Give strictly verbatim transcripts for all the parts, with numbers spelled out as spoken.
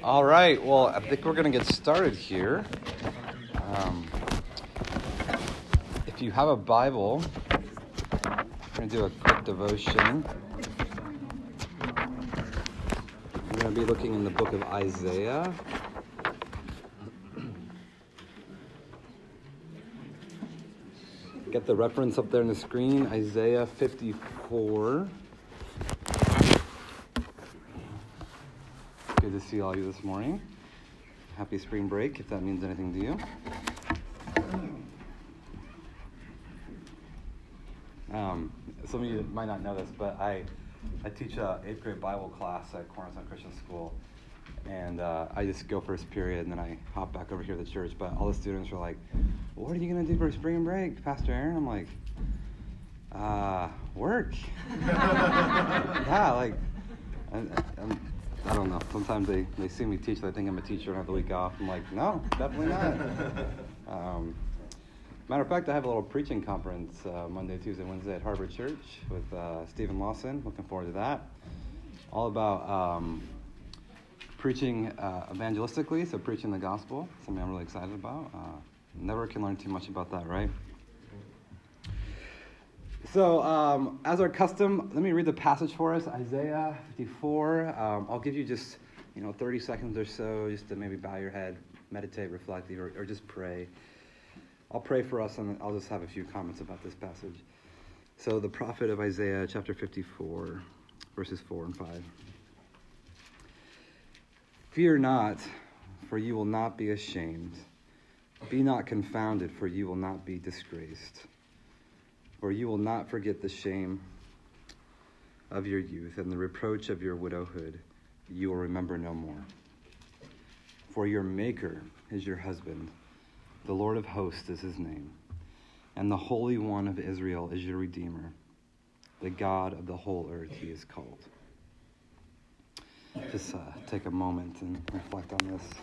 All right, well, I think we're going to get started here. Um, if you have a Bible, we're going to do a quick devotion. We're going to be looking in the book of Isaiah. Get the reference up there on the screen, Isaiah fifty-four. Good to see all of you this morning. Happy spring break, if that means anything to you. Um, some of you might not know this, but I I teach a eighth grade Bible class at Cornerstone Christian School, and uh, I just go first period, and then I hop back over here to the church. But all the students were like, well, "What are you gonna do for spring break, Pastor Aaron?" I'm like, "Uh, work." yeah, like, I, I'm, I don't know. Sometimes they, they see me teach, they think I'm a teacher and have the week off. I'm like, no, definitely not. Um, matter of fact, I have a little preaching conference uh, Monday, Tuesday, Wednesday at Harvard Church with uh, Stephen Lawson. Looking forward to that. All about um, preaching uh, evangelistically, so preaching the gospel, something I'm really excited about. Uh, never can learn too much about that, right? So, um, as our custom, let me read the passage for us, Isaiah fifty-four. Um, I'll give you just, you know, thirty seconds or so just to maybe bow your head, meditate, reflect, or, or just pray. I'll pray for us, and I'll just have a few comments about this passage. So, the prophet of Isaiah, chapter fifty-four, verses four and five. Fear not, for you will not be ashamed. Be not confounded, for you will not be disgraced. For you will not forget the shame of your youth, and the reproach of your widowhood you will remember no more. For your Maker is your husband, the Lord of hosts is his name, and the Holy One of Israel is your Redeemer. The God of the whole earth he is called. Just uh, take a moment and reflect on this.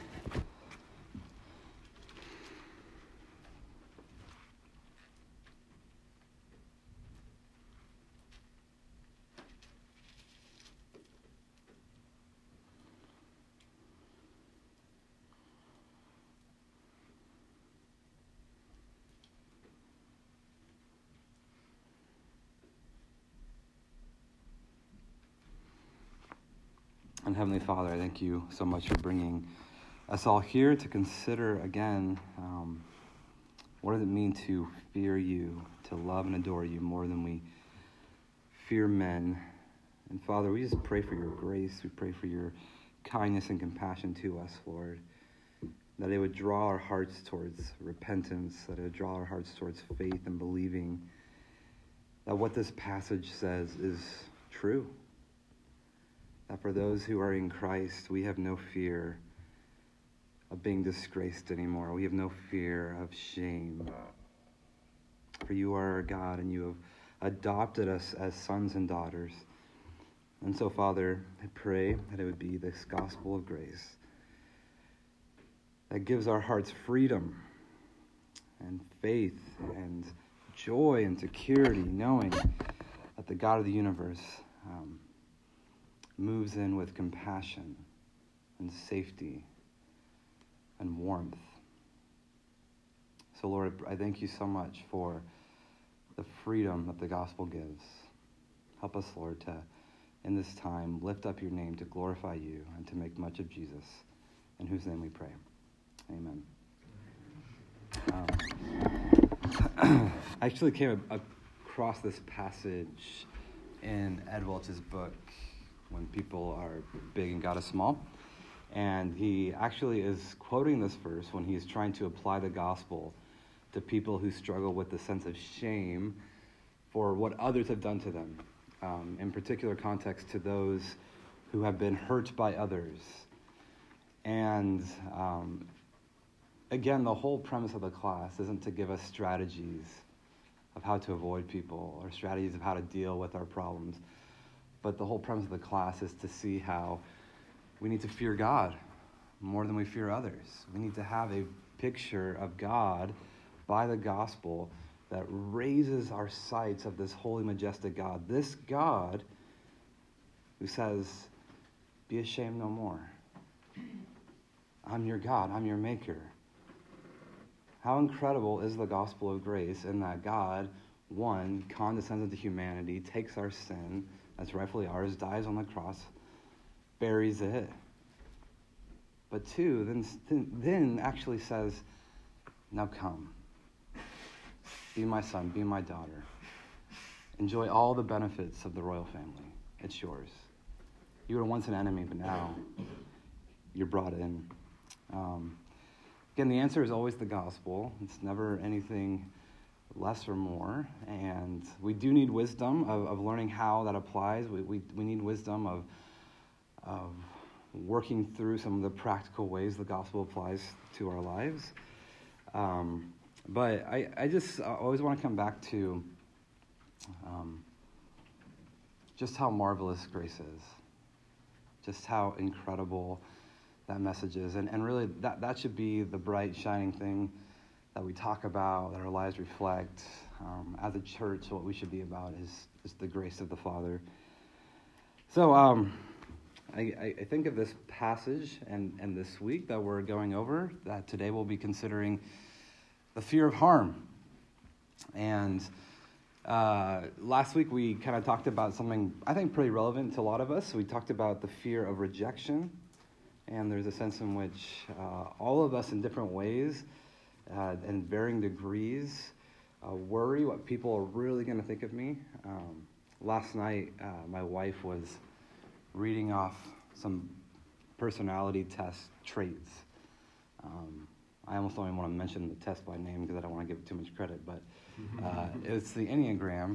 And Heavenly Father, I thank you so much for bringing us all here to consider again, um, what does it mean to fear you, to love and adore you more than we fear men. And Father, we just pray for your grace. We pray for your kindness and compassion to us, Lord, that it would draw our hearts towards repentance, that it would draw our hearts towards faith and believing that what this passage says is true. That for those who are in Christ, we have no fear of being disgraced anymore. We have no fear of shame. For you are our God, and you have adopted us as sons and daughters. And so, Father, I pray that it would be this gospel of grace that gives our hearts freedom and faith and joy and security, knowing that the God of the universe um, moves in with compassion and safety and warmth. So, Lord, I thank you so much for the freedom that the gospel gives. Help us, Lord, to, in this time, lift up your name, to glorify you, and to make much of Jesus, in whose name we pray. Amen. Um, I actually came across this passage in Ed Welch's book, When People Are Big and God is Small. And he actually is quoting this verse when he's trying to apply the gospel to people who struggle with the sense of shame for what others have done to them. Um, in particular context, to those who have been hurt by others. And um, again, the whole premise of the class isn't to give us strategies of how to avoid people or strategies of how to deal with our problems. But the whole premise of the class is to see how we need to fear God more than we fear others. We need to have a picture of God by the gospel that raises our sights of this holy, majestic God. This God who says, be ashamed no more. I'm your God. I'm your maker. How incredible is the gospel of grace in that God, one, condescends into humanity, takes our sin that's rightfully ours, dies on the cross, buries it. But two, then, then actually says, now come. Be my son, be my daughter. Enjoy all the benefits of the royal family. It's yours. You were once an enemy, but now you're brought in. Um, again, the answer is always the gospel. It's never anything less or more. And we do need wisdom of, of learning how that applies. We, we, we need wisdom of, of working through some of the practical ways the gospel applies to our lives. Um, but I, I just I always want to come back to um, just how marvelous grace is. Just how incredible that message is. And, and really, that, that should be the bright, shining thing that we talk about, that our lives reflect. Um, as a church, what we should be about is, is the grace of the Father. So um, I, I think of this passage and, and this week that we're going over, that today we'll be considering the fear of harm. And uh, last week we kind of talked about something I think pretty relevant to a lot of us. We talked about the fear of rejection. And there's a sense in which uh, all of us in different ways uh, and varying degrees uh, worry what people are really going to think of me. Um, last night, uh, my wife was reading off some personality test traits. Um, I almost don't even want to mention the test by name because I don't want to give it too much credit, but uh, it's the Enneagram.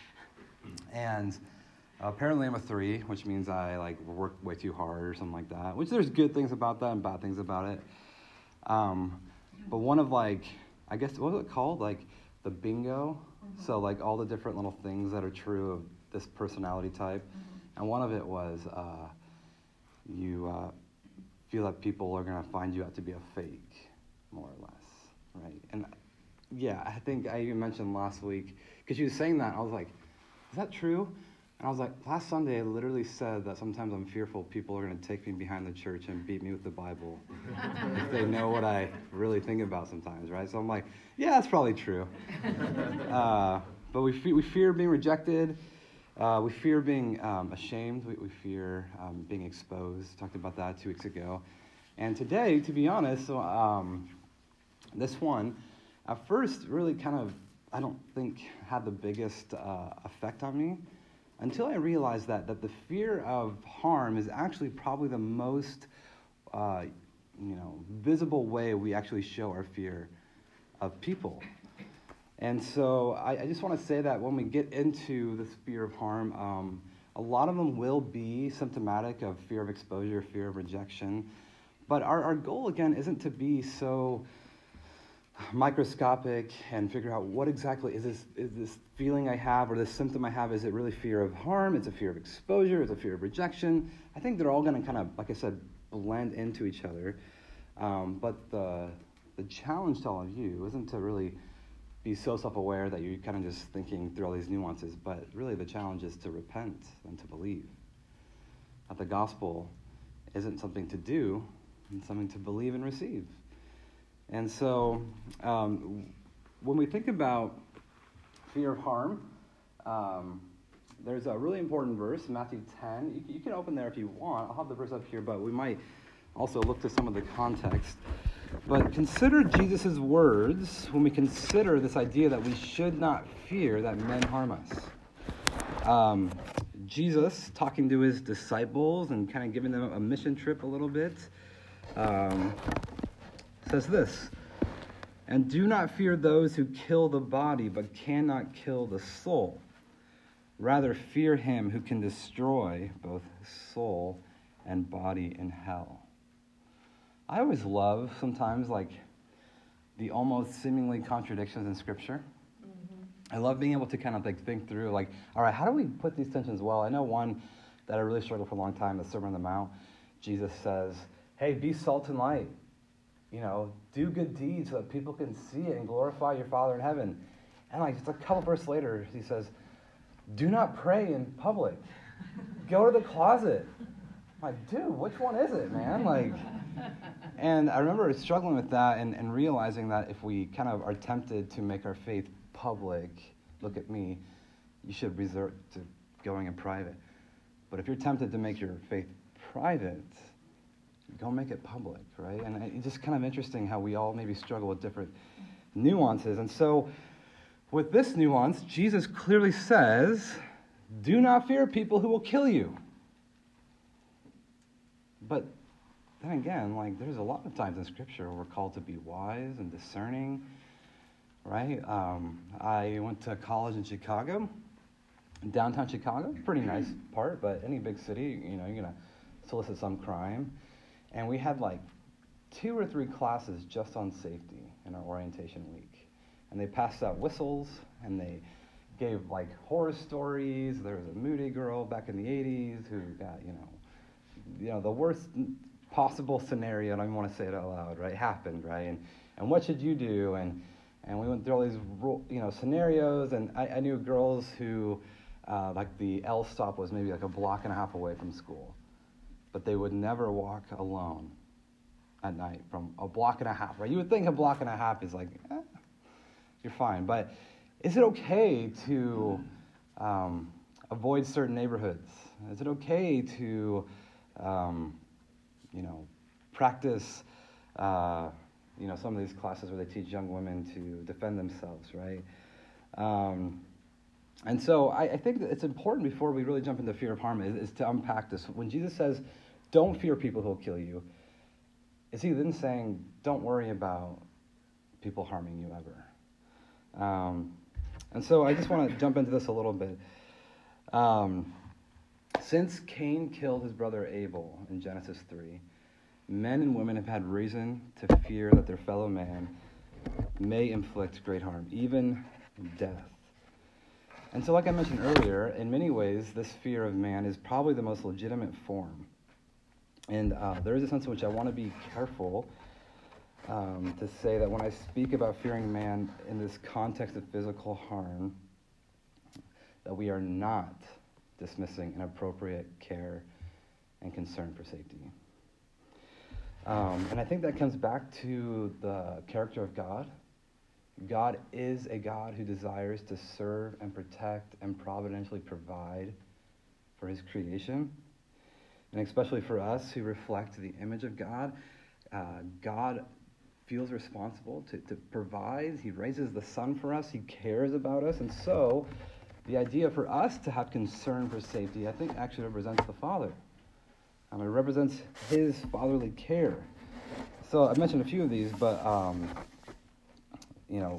And apparently I'm a three, which means I like work way too hard or something like that, which there's good things about that and bad things about it. Um, but one of like, I guess, what was it called? Like the bingo. Mm-hmm. So like all the different little things that are true of this personality type. Mm-hmm. And one of it was uh, you uh, feel like people are going to find you out to be a fake, more or less, right? And yeah, I think I even mentioned last week, because she was saying that, I was like, is that true? And I was like, last Sunday I literally said that sometimes I'm fearful people are going to take me behind the church and beat me with the Bible if they know what I really think about sometimes, right? So I'm like, yeah, that's probably true. Uh, but we fe- we fear being rejected. Uh, we fear being um, ashamed. We, we fear um, being exposed. Talked about that two weeks ago. And today, to be honest, so, um, this one, at first, really kind of, I don't think, had the biggest uh, effect on me. Until I realized that that the fear of harm is actually probably the most, uh, you know, visible way we actually show our fear of people. And so I, I just want to say that when we get into this fear of harm, um, a lot of them will be symptomatic of fear of exposure, fear of rejection. But our, our goal, again, isn't to be so microscopic and figure out what exactly is this is this feeling I have or this symptom I have. Is it really fear of harm? It's a fear of exposure. It's a fear of rejection. I think they're all going to kind of, like I said, blend into each other. Um, but the the challenge to all of you isn't to really be so self-aware that you're kind of just thinking through all these nuances, but really the challenge is to repent and to believe. That the gospel isn't something to do, it's something to believe and receive. And so um, when we think about fear of harm, um, there's a really important verse, Matthew ten. You, you can open there if you want. I'll have the verse up here, but we might also look to some of the context. But consider Jesus' words when we consider this idea that we should not fear that men harm us. Um, Jesus, talking to his disciples and kind of giving them a mission trip a little bit, um, says this, "And do not fear those who kill the body, but cannot kill the soul. Rather fear him who can destroy both soul and body in hell." I always love sometimes like the almost seemingly contradictions in Scripture. Mm-hmm. I love being able to kind of like think through like, all right, how do we put these tensions well? I know one that I really struggled for a long time, the Sermon on the Mount. Jesus says, hey, be salt and light. You know, do good deeds so that people can see it and glorify your Father in heaven. And like just a couple verses later, he says, do not pray in public. Go to the closet. I'm like, dude, which one is it, man? Like, And I remember struggling with that and, and realizing that if we kind of are tempted to make our faith public, look at me, you should resort to going in private. But if you're tempted to make your faith private, go make it public, right? And it's just kind of interesting how we all maybe struggle with different nuances. And so with this nuance, Jesus clearly says, do not fear people who will kill you. But then again, like there's a lot of times in Scripture where we're called to be wise and discerning, right? Um, I went to college in Chicago, in downtown Chicago, pretty nice part, but any big city, you know, you're going to solicit some crime. And we had like two or three classes just on safety in our orientation week. And they passed out whistles, and they gave like horror stories. There was a moody girl back in the eighties who got, you know, you know, the worst possible scenario, and I don't want to say it out loud, right, happened, right? And and what should you do? And and we went through all these, you know, scenarios, and I, I knew girls who, uh, like the L stop was maybe like a block and a half away from school, but they would never walk alone at night from a block and a half, right? You would think a block and a half is like, eh, you're fine, but is it okay to um, avoid certain neighborhoods? Is it okay to, um, you know, practice, uh, you know, some of these classes where they teach young women to defend themselves, right? Um, and so I, I think that it's important before we really jump into fear of harm is, is to unpack this. When Jesus says, don't fear people who will kill you, is he then saying, don't worry about people harming you ever? Um, and so I just want to jump into this a little bit. Um, since Cain killed his brother Abel in Genesis three, men and women have had reason to fear that their fellow man may inflict great harm, even death. And so like I mentioned earlier, in many ways, this fear of man is probably the most legitimate form. And uh, there is a sense in which I want to be careful um, to say that when I speak about fearing man in this context of physical harm, that we are not dismissing inappropriate care and concern for safety. Um, and I think that comes back to the character of God. God is a God who desires to serve and protect and providentially provide for his creation. And especially for us who reflect the image of God, uh, God feels responsible to, to provide. He raises the sun for us. He cares about us. And so the idea for us to have concern for safety, I think, actually represents the Father. Um, it represents his fatherly care. So I mentioned a few of these, but, um, you know,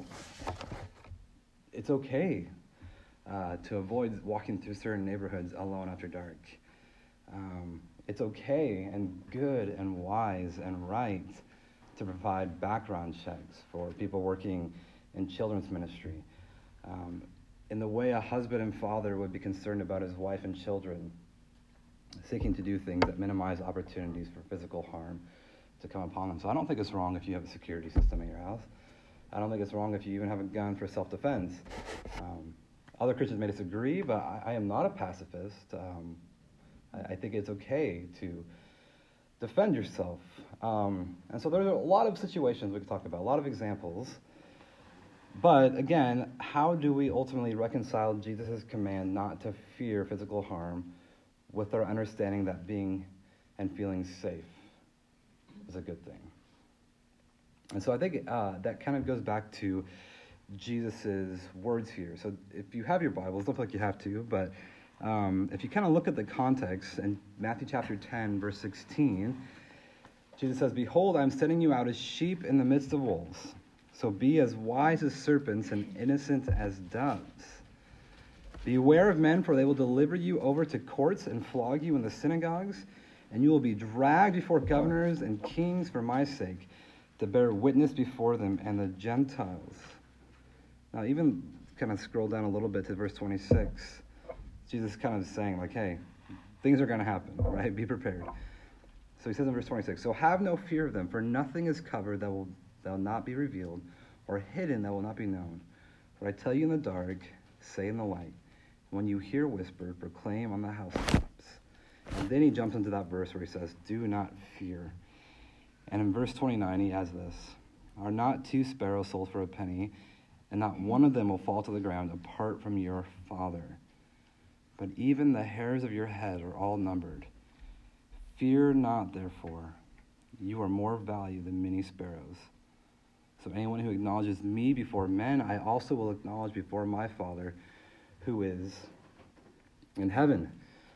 it's okay uh, to avoid walking through certain neighborhoods alone after dark. Um, it's okay and good and wise and right to provide background checks for people working in children's ministry. Um, in the way a husband and father would be concerned about his wife and children, seeking to do things that minimize opportunities for physical harm to come upon them. So I don't think it's wrong if you have a security system at your house. I don't think it's wrong if you even have a gun for self-defense. Um, other Christians may disagree, but I, I am not a pacifist. Um, I, I think it's okay to defend yourself. Um, and so there's a lot of situations we could talk about, a lot of examples. But again, how do we ultimately reconcile Jesus' command not to fear physical harm with our understanding that being and feeling safe is a good thing? And so I think uh, that kind of goes back to Jesus' words here. So if you have your Bibles, don't feel like you have to, but um, if you kind of look at the context in Matthew chapter ten, verse sixteen, Jesus says, "Behold, I am sending you out as sheep in the midst of wolves. So be as wise as serpents and innocent as doves. Beware of men, for they will deliver you over to courts and flog you in the synagogues, and you will be dragged before governors and kings for my sake, to bear witness before them and the Gentiles." Now, even kind of scroll down a little bit to verse twenty-six. Jesus kind of saying, like, hey, things are going to happen, right? Be prepared. So he says in verse twenty-six, "So have no fear of them, for nothing is covered that will, that will not be revealed, or hidden that will not be known. What I tell you in the dark, say in the light. When you hear whispered, proclaim on the housetops." And then he jumps into that verse where he says, "Do not fear." And in verse twenty-nine, he adds this, "Are not two sparrows sold for a penny, and not one of them will fall to the ground apart from your Father? But even the hairs of your head are all numbered. Fear not, therefore. You are more valuable than many sparrows. So anyone who acknowledges me before men, I also will acknowledge before my Father who is in heaven."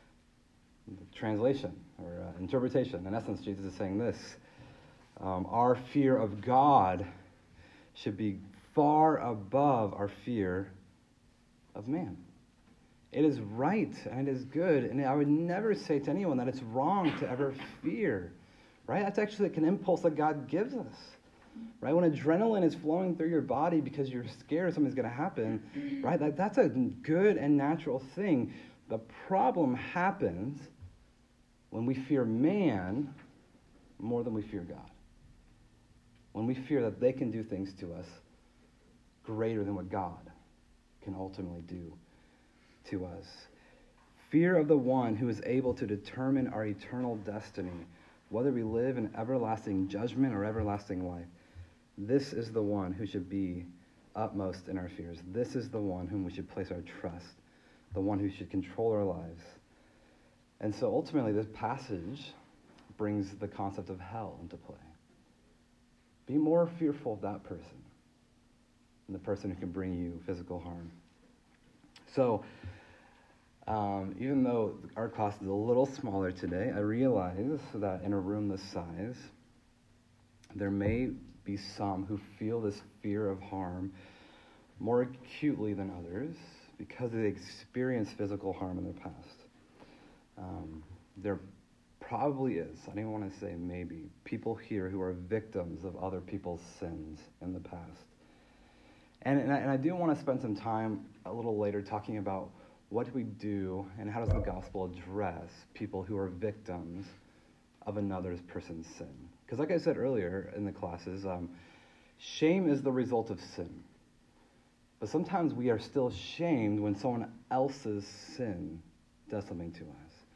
Translation or uh, interpretation. In essence, Jesus is saying this. Um, our fear of God should be far above our fear of man. It is right and it is good, and I would never say to anyone that it's wrong to ever fear, right? That's actually like an impulse that God gives us, right? When adrenaline is flowing through your body because you're scared something's going to happen, right? That, that's a good and natural thing. The problem happens when we fear man more than we fear God. When we fear that they can do things to us greater than what God can ultimately do to us. Fear of the one who is able to determine our eternal destiny, whether we live in everlasting judgment or everlasting life. This is the one who should be utmost in our fears. This is the one whom we should place our trust, the one who should control our lives. And so ultimately, this passage brings the concept of hell into play. Be more fearful of that person than the person who can bring you physical harm. So, um, even though our class is a little smaller today, I realize that in a room this size, there may be some who feel this fear of harm more acutely than others because they experienced physical harm in their past. Um, there probably is, I don't even want to say maybe, people here who are victims of other people's sins in the past. And, and, I, and I do want to spend some time a little later talking about what do we do and how does the gospel address people who are victims of another person's sin. Because like I said earlier in the classes, um, shame is the result of sin. But sometimes we are still shamed when someone else's sin does something to us.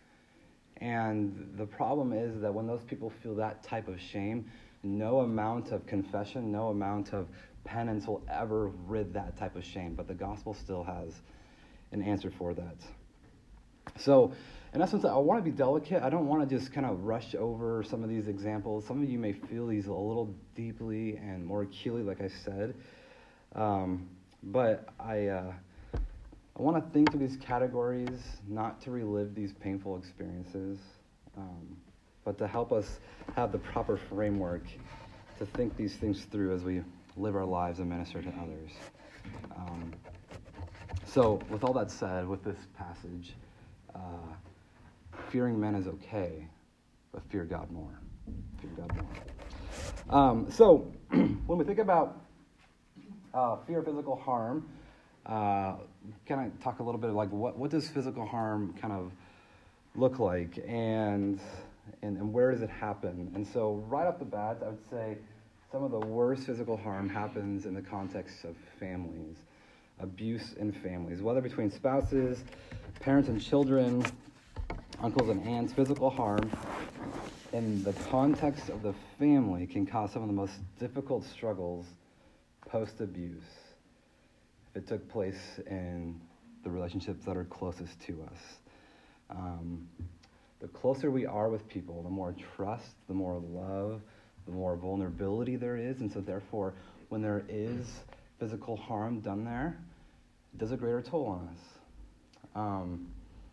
And the problem is that when those people feel that type of shame, no amount of confession, no amount of penance will ever rid that type of shame. But the gospel still has an answer for that. So, in essence, I want to be delicate. I don't want to just kind of rush over some of these examples. Some of you may feel these a little deeply and more acutely, like I said. Um, but I... Uh, I want to think of these categories not to relive these painful experiences, um, but to help us have the proper framework to think these things through as we live our lives and minister to others. Um, so, with all that said, with this passage, uh, fearing men is okay, but fear God more. Fear God more. Um, so, when we think about uh, fear of physical harm, Uh, kind of talk a little bit of like what, what does physical harm kind of look like and, and and where does it happen? And so right off the bat, I would say some of the worst physical harm happens in the context of families, abuse in families, whether between spouses, parents and children, uncles and aunts. Physical harm in the context of the family can cause some of the most difficult struggles post-abuse. It took place in the relationships that are closest to us. Um, the closer we are with people, the more trust, the more love, the more vulnerability there is. And so therefore, when there is physical harm done there, it does a greater toll on us. Um,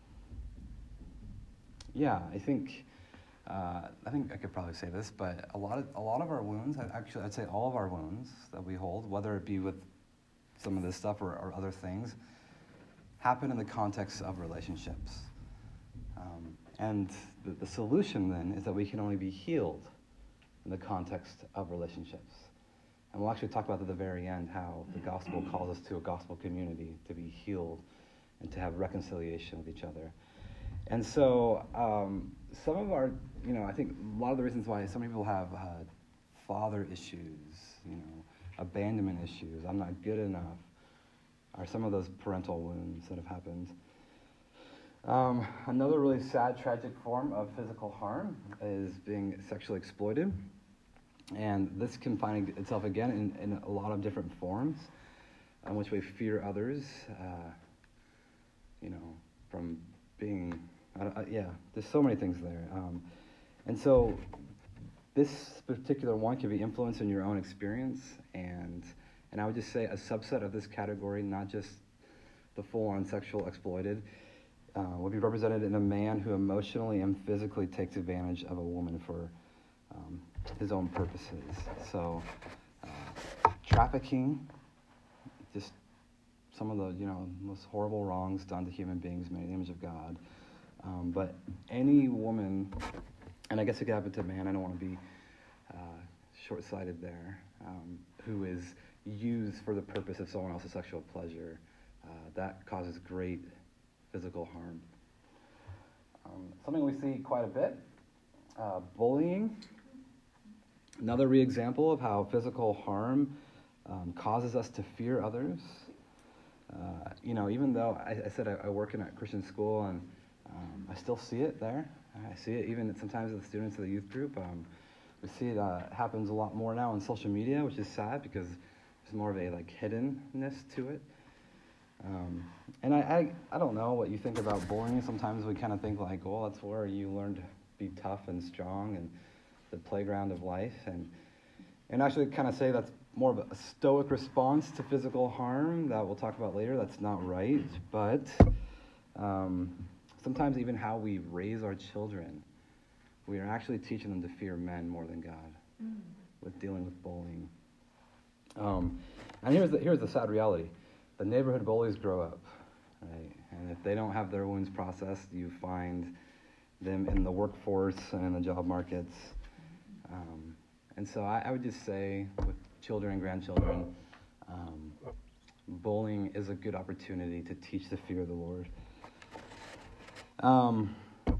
yeah, I think uh, I think I could probably say this, but a lot of a lot of our wounds, actually I'd say all of our wounds that we hold, whether it be with some of this stuff or, or other things, happen in the context of relationships. Um, and the, the solution then is that we can only be healed in the context of relationships. And we'll actually talk about at the very end how the gospel calls us to a gospel community to be healed and to have reconciliation with each other. And so um, some of our, you know, I think a lot of the reasons why some people have uh, father issues, you know, abandonment issues, I'm not good enough, are some of those parental wounds that have happened. Um, another really sad, tragic form of physical harm is being sexually exploited. And this can find itself again in, in a lot of different forms in which we fear others, uh, you know, from being, uh, uh, yeah, there's so many things there. Um, and so this particular one can be influenced in your own experience, and and I would just say a subset of this category, not just the full-on sexual exploited, uh, would be represented in a man who emotionally and physically takes advantage of a woman for um, his own purposes. So, uh, trafficking, just some of the, you know, most horrible wrongs done to human beings made in the image of God. Um, but any woman, and I guess it could happen to a man, I don't want to be uh, short-sighted there, um, who is used for the purpose of someone else's sexual pleasure, uh, that causes great physical harm. Um, something we see quite a bit, uh, bullying. Another re-example of how physical harm um, causes us to fear others. Uh, you know, even though I, I said I, I work in a Christian school, and um, I still see it there. I see it even sometimes with the students of the youth group. Um, we see it uh, happens a lot more now on social media, which is sad because there's more of a like hiddenness to it. Um, and I, I I don't know what you think about bullying. Sometimes we kind of think like, well, that's where you learn to be tough and strong and the playground of life. And and actually kind of say that's more of a stoic response to physical harm that we'll talk about later. That's not right. But um, sometimes even how we raise our children, we are actually teaching them to fear men more than God mm. with dealing with bullying. Um, and here's the, here's the sad reality. The neighborhood bullies grow up, right? And if they don't have their wounds processed, you find them in the workforce and in the job markets. Um, and so I, I would just say with children and grandchildren, um, bullying is a good opportunity to teach the fear of the Lord. Um,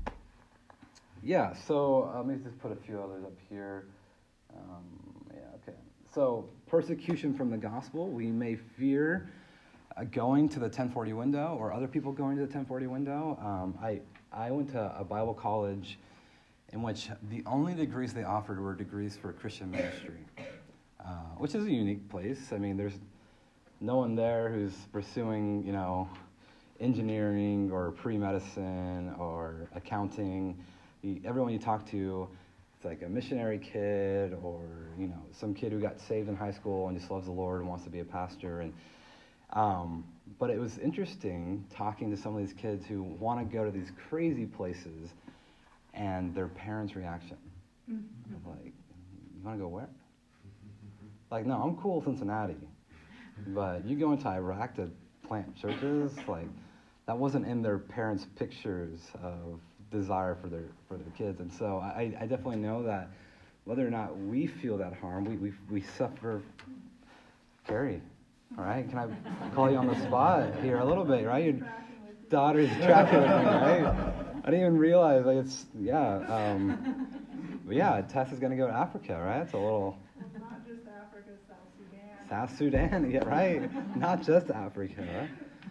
yeah, so uh, let me just put a few others up here. Um, yeah, okay. So persecution from the gospel, we may fear uh, going to the ten forty window or other people going to the ten forty window. Um, I, I went to a Bible college in which the only degrees they offered were degrees for Christian ministry, uh, which is a unique place. I mean, there's no one there who's pursuing, you know, engineering or pre-medicine or accounting. You, everyone you talk to, it's like a missionary kid or, you know, some kid who got saved in high school and just loves the Lord and wants to be a pastor. And um, but it was interesting talking to some of these kids who want to go to these crazy places and their parents' reaction. Mm-hmm. Like, you want to go where? Like, no, I'm cool Cincinnati. But you go into Iraq to plant churches, like, that wasn't in their parents' pictures of desire for their for their kids. And so I, I definitely know that whether or not we feel that harm, we we, we suffer. Carrie, all right? Can I call you on the spot here a little bit, right? Your daughter's tracking with me, right? I didn't even realize, like, it's, yeah. Um, but yeah, Tess is going to go to Africa, right? It's a little... Not just Africa, South Sudan. South Sudan, yeah, right? Not just Africa.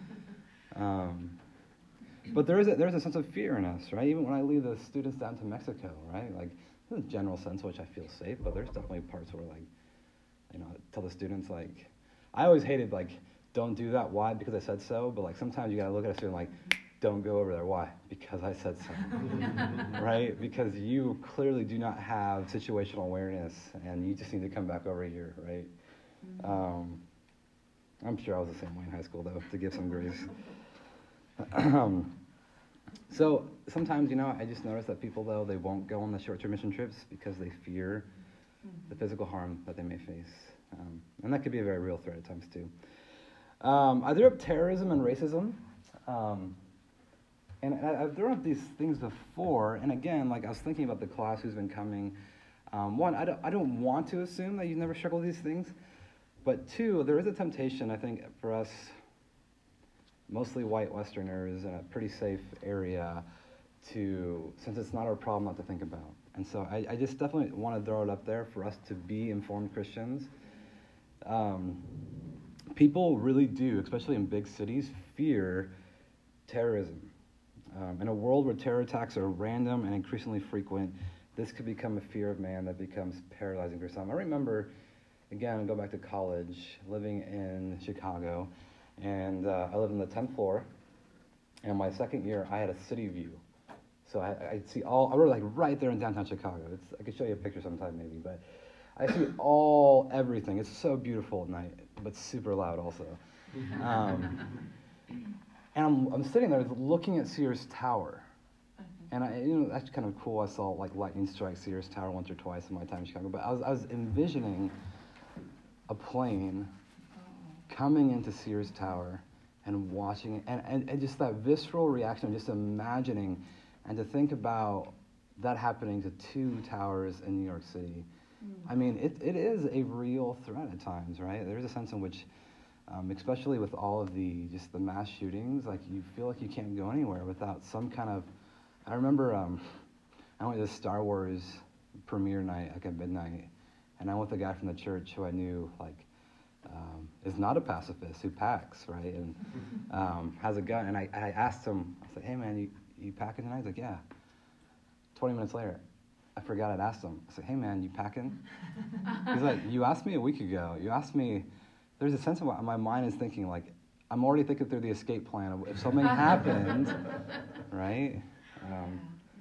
Um, but there is a, there's a sense of fear in us, right? Even when I lead the students down to Mexico, right? Like, there's a general sense in which I feel safe, but there's definitely parts where, like, you know, I tell the students, like, I always hated, like, don't do that. Why? Because I said so. But, like, sometimes you got to look at a student like, don't go over there. Why? Because I said so. Right? Because you clearly do not have situational awareness, and you just need to come back over here, right? Mm-hmm. Um, I'm sure I was the same way in high school, though, to give some grace. um, so sometimes, you know, I just notice that people, though, they won't go on the short-term mission trips because they fear mm-hmm. the physical harm that they may face. Um, and that could be a very real threat at times, too. Um, I threw up terrorism and racism. Um, And I, I've thrown up these things before, and again, like I was thinking about the class who's been coming. Um, one, I don't, I don't want to assume that you've never struggled with these things, but two, there is a temptation, I think, for us, mostly white Westerners in a pretty safe area, to, since it's not our problem, not to think about. And so I, I just definitely want to throw it up there for us to be informed Christians. Um, people really do, especially in big cities, fear terrorism. Um, in a world where terror attacks are random and increasingly frequent, this could become a fear of man that becomes paralyzing for some. I remember, again, go back to college, living in Chicago, and uh, I lived on the tenth floor, and my second year, I had a city view. So I, I'd see all, I were like right there in downtown Chicago. It's, I could show you a picture sometime maybe, but I see all, everything. It's so beautiful at night, but super loud also. Um, and I'm, I'm sitting there looking at Sears Tower. And I, you know, that's kind of cool. I saw like lightning strike Sears Tower once or twice in my time in Chicago. But I was, I was envisioning a plane coming into Sears Tower and watching it, and, and, and just that visceral reaction, just imagining, and to think about that happening to two towers in New York City. Mm. I mean, it, it is a real threat at times, right? There's a sense in which, um, especially with all of the, just the mass shootings, like you feel like you can't go anywhere without some kind of, I remember um, I went to the Star Wars premiere night, like at midnight, and I went with a guy from the church who I knew, like, um, is not a pacifist, who packs, right, and um, has a gun, and I, I asked him, I said, hey man, you, you packing tonight? He's like, yeah. twenty minutes later, I forgot I'd asked him. I said, hey man, you packing? He's like, you asked me a week ago. You asked me, there's a sense of my, my mind is thinking, like, I'm already thinking through the escape plan of if something happened, right? Um,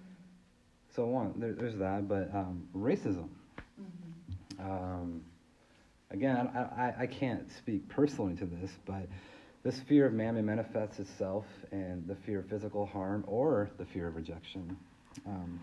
so one, there, there's that, but um, racism. Mm-hmm. Um, again, I, I, I can't speak personally to this, but this fear of man may manifest itself in the fear of physical harm or the fear of rejection. Um,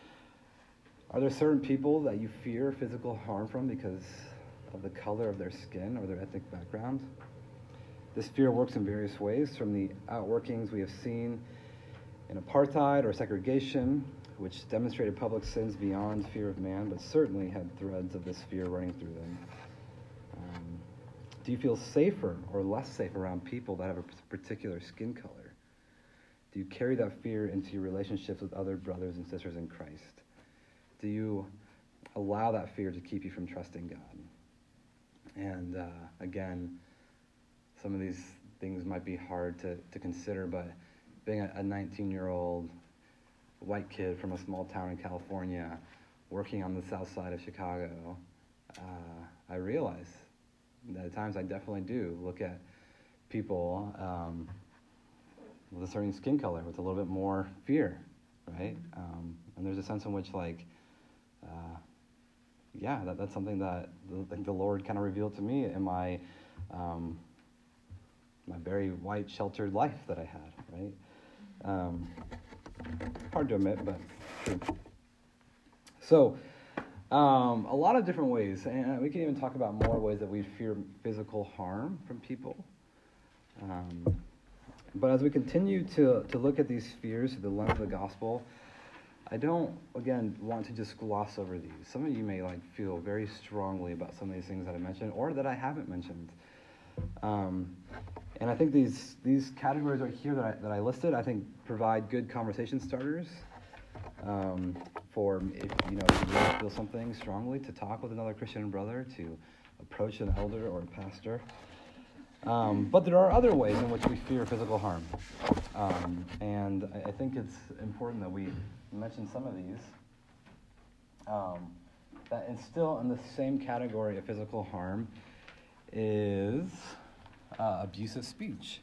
are there certain people that you fear physical harm from because of the color of their skin or their ethnic background? This fear works in various ways, from the outworkings we have seen in apartheid or segregation, which demonstrated public sins beyond fear of man, but certainly had threads of this fear running through them. Um, do you feel safer or less safe around people that have a particular skin color? Do you carry that fear into your relationships with other brothers and sisters in Christ? Do you allow that fear to keep you from trusting God? And uh, again, some of these things might be hard to, to consider, but being a nineteen-year-old white kid from a small town in California, working on the south side of Chicago, uh, I realize that at times I definitely do look at people um, with a certain skin color with a little bit more fear, right? Um, and there's a sense in which, like, uh, yeah, that, that's something that the, the Lord kind of revealed to me in my um, my very white, sheltered life that I had, right? Um, hard to admit, but true. So, um, a lot of different ways, and we can even talk about more ways that we fear physical harm from people. Um, but as we continue to, to look at these fears through the lens of the gospel, I don't, again, want to just gloss over these. Some of you may like feel very strongly about some of these things that I mentioned, or that I haven't mentioned. Um, and I think these these categories right here that I, that I listed, I think provide good conversation starters um, for if you know if you really feel something strongly, to talk with another Christian brother, to approach an elder or a pastor. Um, but there are other ways in which we fear physical harm, um, and I, I think it's important that we mention some of these. Um, that and still in the same category of physical harm is uh, abusive speech.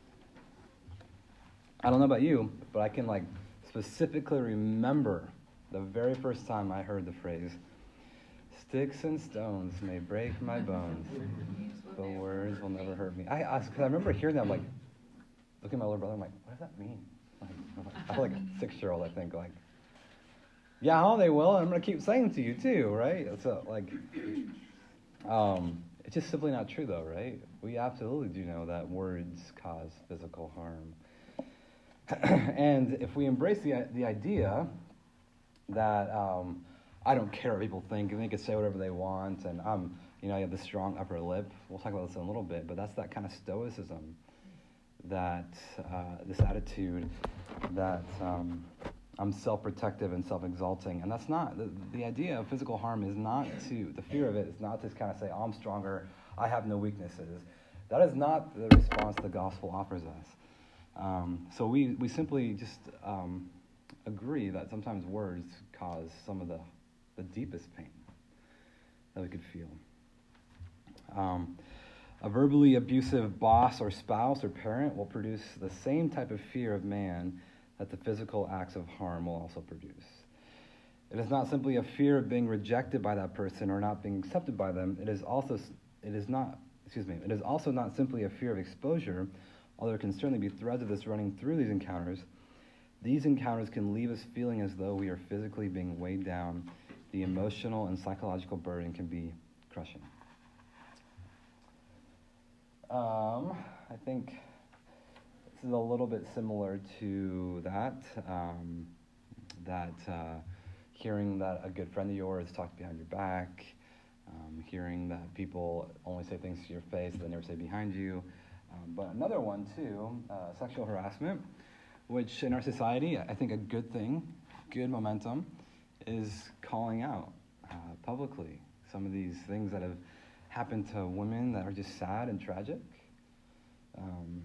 I don't know about you, but I can like specifically remember the very first time I heard the phrase, "Sticks and stones may break my bones, but words will never hurt me." I, I, cause I remember hearing that, I'm like, looking at my little brother, I'm like, what does that mean? Like, I feel like a six-year-old, I think, like, yeah, oh, they will, and I'm going to keep saying to you, too, right? So, like, um, it's just simply not true, though, right? We absolutely do know that words cause physical harm. And if we embrace the the idea that um, I don't care what people think, and they can say whatever they want, and I'm, you know, I have this strong upper lip. We'll talk about this in a little bit, but that's that kind of stoicism, that uh, this attitude that um, I'm self-protective and self-exalting, and that's not, the, the idea of physical harm is not to, the fear of it is not to kind of say, oh, I'm stronger, I have no weaknesses. That is not the response the gospel offers us. Um, so we, we simply just um, agree that sometimes words cause some of the, the deepest pain that we could feel. Um, a verbally abusive boss or spouse or parent will produce the same type of fear of man that the physical acts of harm will also produce. It is not simply a fear of being rejected by that person or not being accepted by them. It is also, it is not, excuse me, it is also not simply a fear of exposure, although there can certainly be threads of this running through these encounters. These encounters can leave us feeling as though we are physically being weighed down. The emotional and psychological burden can be crushing. Um, I think this is a little bit similar to that, um, that uh, hearing that a good friend of yours talked behind your back, um, hearing that people only say things to your face that they never say behind you. Um, but another one, too, uh, sexual harassment, which in our society, I think a good thing, good momentum, is calling out uh, publicly some of these things that have happened to women that are just sad and tragic. Um,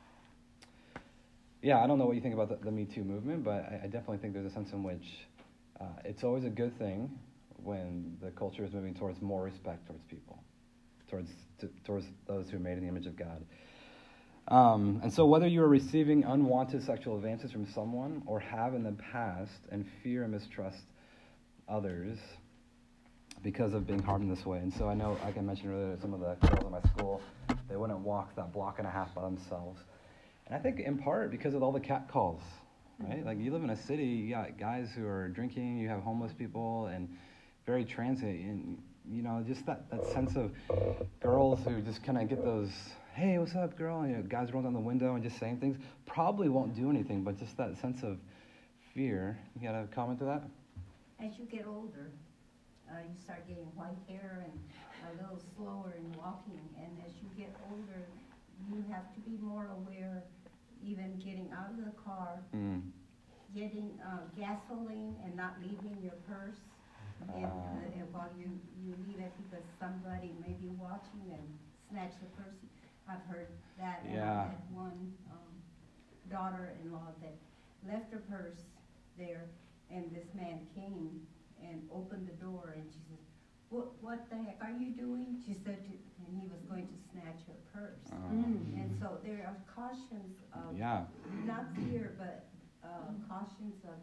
yeah, I don't know what you think about the, the Me Too movement, but I, I definitely think there's a sense in which uh, it's always a good thing when the culture is moving towards more respect towards people, towards to, towards those who are made in the image of God. Um, and so whether you are receiving unwanted sexual advances from someone or have in the past and fear and mistrust others because of being harmed in this way. And so I know, like I mentioned earlier, some of the girls in my school, they wouldn't walk that block and a half by themselves. And I think in part because of all the cat calls, right? Like you live in a city, you got guys who are drinking, you have homeless people, and very transient. And, you know, just that, that sense of girls who just kind of get those, hey, what's up, girl? And, you know, guys rolling down the window and just saying things probably won't do anything, but just that sense of fear. You got a comment to that? As you get older, uh, you start getting white hair and a little slower in walking. And as you get older, you have to be more aware, even getting out of the car, mm. getting uh, gasoline and not leaving your purse. Uh. And, uh, and while you, you leave it because somebody may be watching and snatch the purse. I've heard that. And yeah. I had one um, daughter-in-law that left her purse there, and this man came and opened the door, and she said, what, what the heck are you doing? She said, to, and he was going to snatch her purse. Um, and so there are cautions of, yeah. not fear, but uh, cautions of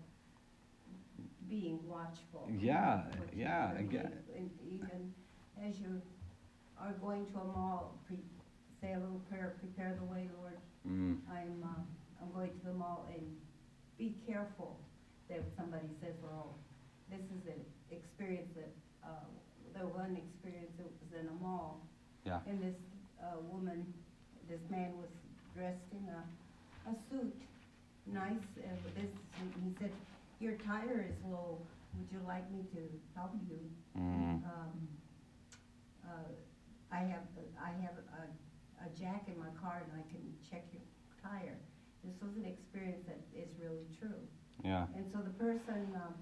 being watchful. Yeah, yeah, again. And even as you are going to a mall, pre, say a little prayer, prepare the way, Lord. Mm. I'm, uh, I'm going to the mall, and be careful that somebody says, well, this is an experience that, uh, the one experience that was in a mall. Yeah. And this uh, woman, this man was dressed in a, a suit, nice, and this, he said, your tire is low. Would you like me to help you? Mm. Um, uh, I have, I have a, a jack in my car, and I can check your tire. This was an experience that is really true. Yeah. And so the person um,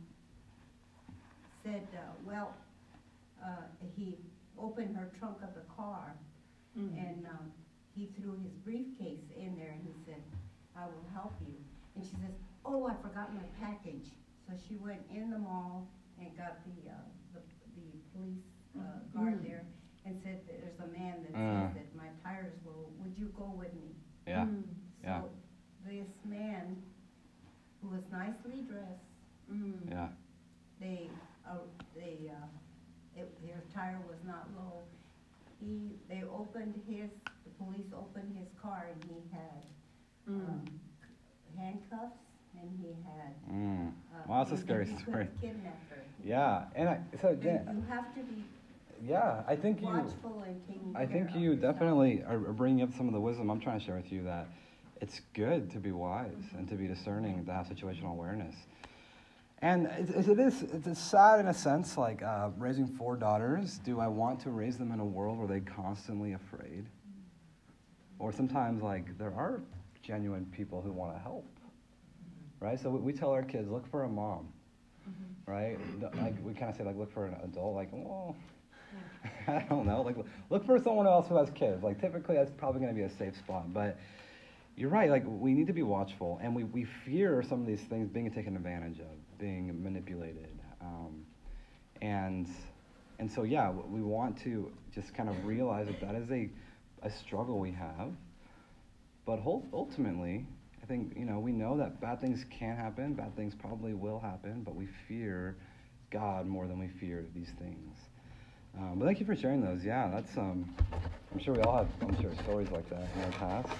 said, uh, well, uh, he opened her trunk of the car, mm-hmm. and um, he threw his briefcase in there, and he said, I will help you. And she says, oh, I forgot my package. So she went in the mall and got the, uh, the, the police uh, guard mm-hmm. there and said, there's a man that uh. says that my tire's low. Would you go with me? Yeah. Mm. So yeah. this man, who was nicely dressed, mm, yeah. they, uh, they, uh, it, their tire was not low. He, they opened his, the police opened his car, and he had mm. um, handcuffs, and he had. Mm. Uh, wow, that's a scary story. Kidnap her. Yeah, and I, so Jen, you have to be. Yeah, I think you. Watchful and taking I think care you of definitely are, are bringing up some of the wisdom I'm trying to share with you, that it's good to be wise mm-hmm. and to be discerning, to have situational awareness. And it, it is, it's sad in a sense, like uh, raising four daughters. Do I want to raise them in a world where they're constantly afraid? Or sometimes, like, there are genuine people who want to help, right? So we, we tell our kids, look for a mom, mm-hmm. right? Like, we kind of say, like, look for an adult, like, well, I don't know, like, look for someone else who has kids. Like, typically, that's probably going to be a safe spot, but you're right, like, we need to be watchful, and we, we fear some of these things being taken advantage of, being manipulated, Um, and and so yeah, we want to just kind of realize that that is a a struggle we have. But ultimately, I think, you know, we know that bad things can happen, bad things probably will happen, but we fear God more than we fear these things. Um, but thank you for sharing those. Yeah, that's, um, I'm sure we all have, I'm sure, stories like that in our past.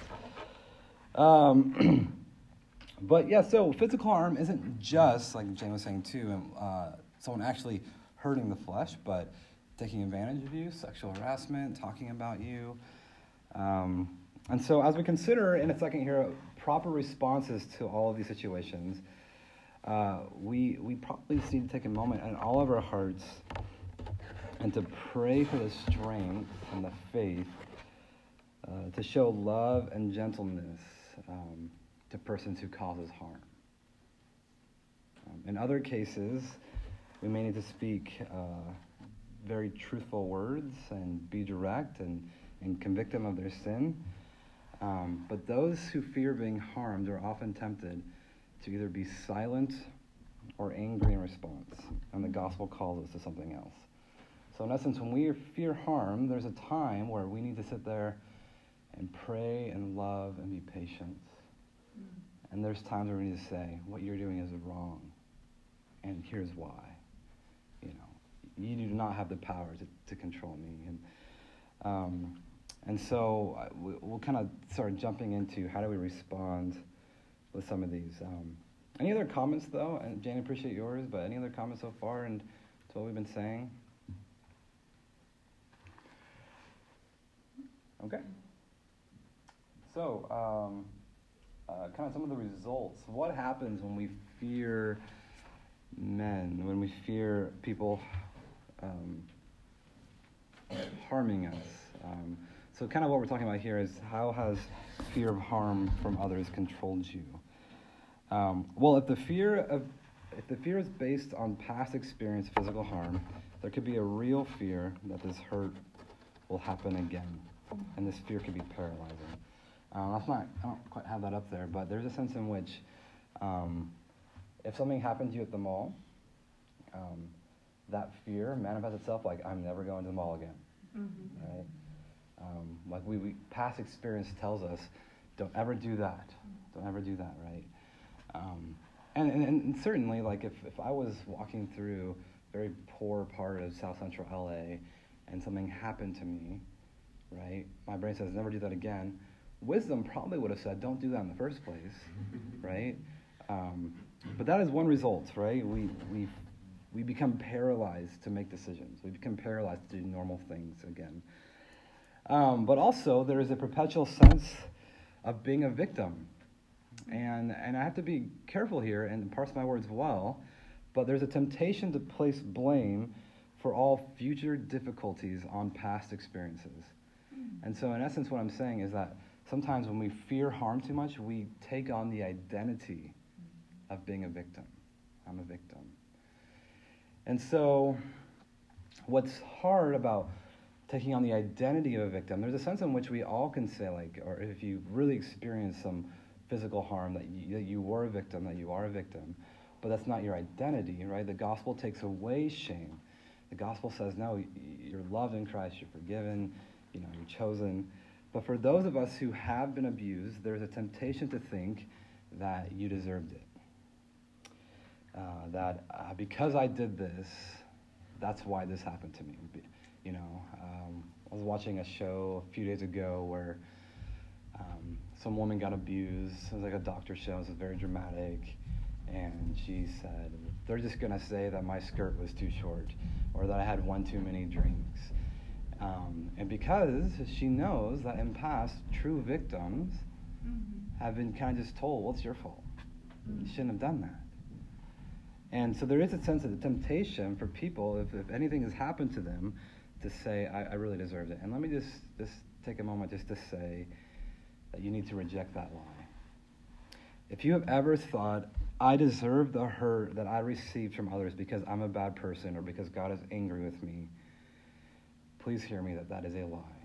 Um, but yeah, so physical harm isn't just, like Jane was saying too, uh, someone actually hurting the flesh, but taking advantage of you, sexual harassment, talking about you. Um, and so as we consider in a second here proper responses to all of these situations, uh, we we probably just need to take a moment in all of our hearts and to pray for the strength and the faith uh, to show love and gentleness um, to persons who causes harm. Um, in other cases, we may need to speak uh, very truthful words and be direct and, and convict them of their sin. Um, but those who fear being harmed are often tempted to either be silent or angry in response, and the gospel calls us to something else. So in essence, when we fear harm, there's a time where we need to sit there and pray and love and be patient. Mm. And there's times where we need to say, what you're doing is wrong, and here's why. You know, you do not have the power to, to control me. And um, and so we, we'll kind of start jumping into how do we respond with some of these. Um, any other comments, though? And Jane, I appreciate yours, but any other comments so far and to what we've been saying? Okay. So, um, uh, kind of some of the results. What happens when we fear men, when we fear people um, harming us? Um, so kind of what we're talking about here is how has fear of harm from others controlled you? Um, well, if the fear of if the fear is based on past experience of physical harm, there could be a real fear that this hurt will happen again, and this fear could be paralyzing. Um, that's not I don't quite have that up there, but there's a sense in which um, if something happened to you at the mall, um, that fear manifests itself like I'm never going to the mall again, mm-hmm. right? Um, like we, we past experience tells us, don't ever do that, don't ever do that, right? Um, and, and, and certainly, like if, if I was walking through a very poor part of South Central L A and something happened to me, right? My brain says never do that again. Wisdom probably would have said don't do that in the first place, right? Um, but that is one result, right? We we we become paralyzed to make decisions. We become paralyzed to do normal things again. Um, but also there is a perpetual sense of being a victim. And and I have to be careful here and parse my words well, but there's a temptation to place blame for all future difficulties on past experiences. And so in essence what I'm saying is that sometimes when we fear harm too much, we take on the identity of being a victim. I'm a victim. And so what's hard about taking on the identity of a victim, there's a sense in which we all can say, like, or if you really experience some physical harm, that you, that you were a victim, that you are a victim, but that's not your identity, right? The gospel takes away shame. The gospel says, no, you're loved in Christ, you're forgiven, you know, you're chosen. But for those of us who have been abused, there's a temptation to think that you deserved it. Uh, that uh, because I did this, that's why this happened to me. You know, um, I was watching a show a few days ago where um, some woman got abused. It was like a doctor show. It was very dramatic. And she said, they're just going to say that my skirt was too short or that I had one too many drinks. Um, and because she knows that in past, true victims mm-hmm. have been kind of just told, well, it's your fault. Mm-hmm. You shouldn't have done that. And so there is a sense of the temptation for people, if, if anything has happened to them, to say, I, I really deserved it. And let me just, just take a moment just to say that you need to reject that lie. If you have ever thought, I deserve the hurt that I received from others because I'm a bad person or because God is angry with me, please hear me that that is a lie.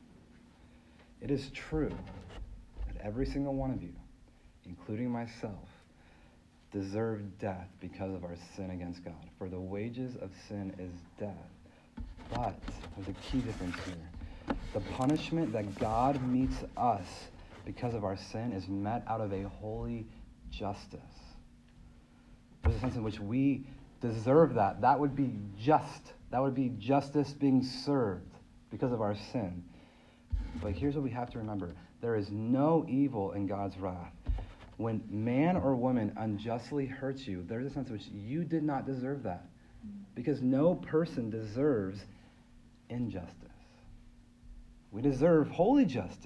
It is true that every single one of you, including myself, deserve death because of our sin against God. For the wages of sin is death. But there's a key difference here. The punishment that God meets us because of our sin is met out of a holy justice. There's a sense in which we deserve that. That would be just. That would be justice being served because of our sin. But here's what we have to remember. There is no evil in God's wrath. When man or woman unjustly hurts you, there's a sense in which you did not deserve that. Because no person deserves injustice. We deserve holy justice.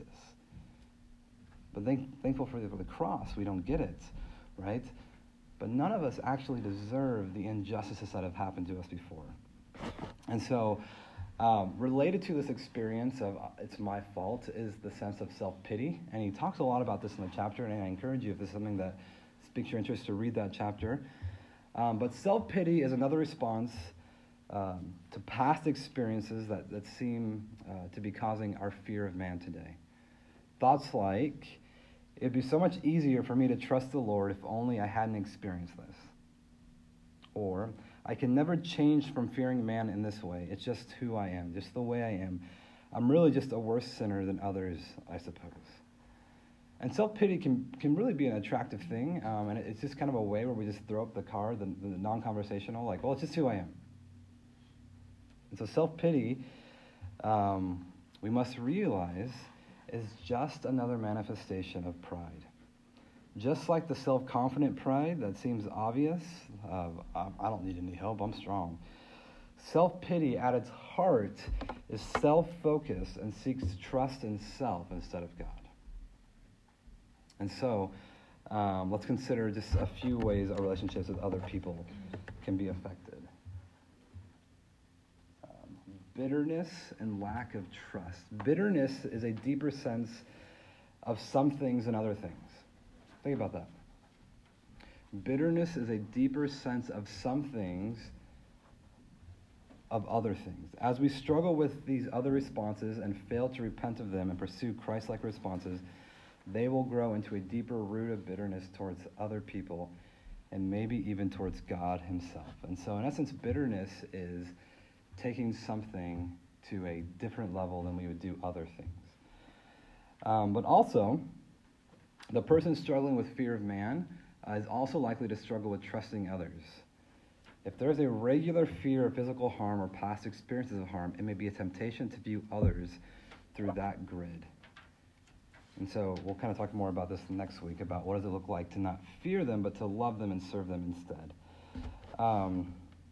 But thank, thankful for the, for the cross, we don't get it, right? But none of us actually deserve the injustices that have happened to us before. And so, um, related to this experience of uh, it's my fault is the sense of self-pity. And he talks a lot about this in the chapter, and I encourage you, if this is something that speaks your interest, to read that chapter. Um, but self-pity is another response um, to past experiences that, that seem uh, to be causing our fear of man today. Thoughts like, it'd be so much easier for me to trust the Lord if only I hadn't experienced this. Or, I can never change from fearing man in this way. It's just who I am, just the way I am. I'm really just a worse sinner than others, I suppose. And self-pity can, can really be an attractive thing, um, and it's just kind of a way where we just throw up the card, the, the non-conversational, like, well, it's just who I am. And so self-pity, um, we must realize, is just another manifestation of pride. Just like the self-confident pride that seems obvious, uh, I don't need any help, I'm strong. Self-pity at its heart is self-focus and seeks trust in self instead of God. And so, um, let's consider just a few ways our relationships with other people can be affected. Um, bitterness and lack of trust. Bitterness is a deeper sense of some things than other things. Think about that. Bitterness is a deeper sense of some things of other things. As we struggle with these other responses and fail to repent of them and pursue Christ-like responses, they will grow into a deeper root of bitterness towards other people and maybe even towards God himself. And so in essence, bitterness is taking something to a different level than we would do other things. Um, but also, the person struggling with fear of man uh, is also likely to struggle with trusting others. If there's a regular fear of physical harm or past experiences of harm, it may be a temptation to view others through that grid. And so we'll kind of talk more about this next week, about what does it look like to not fear them, but to love them and serve them instead. Um,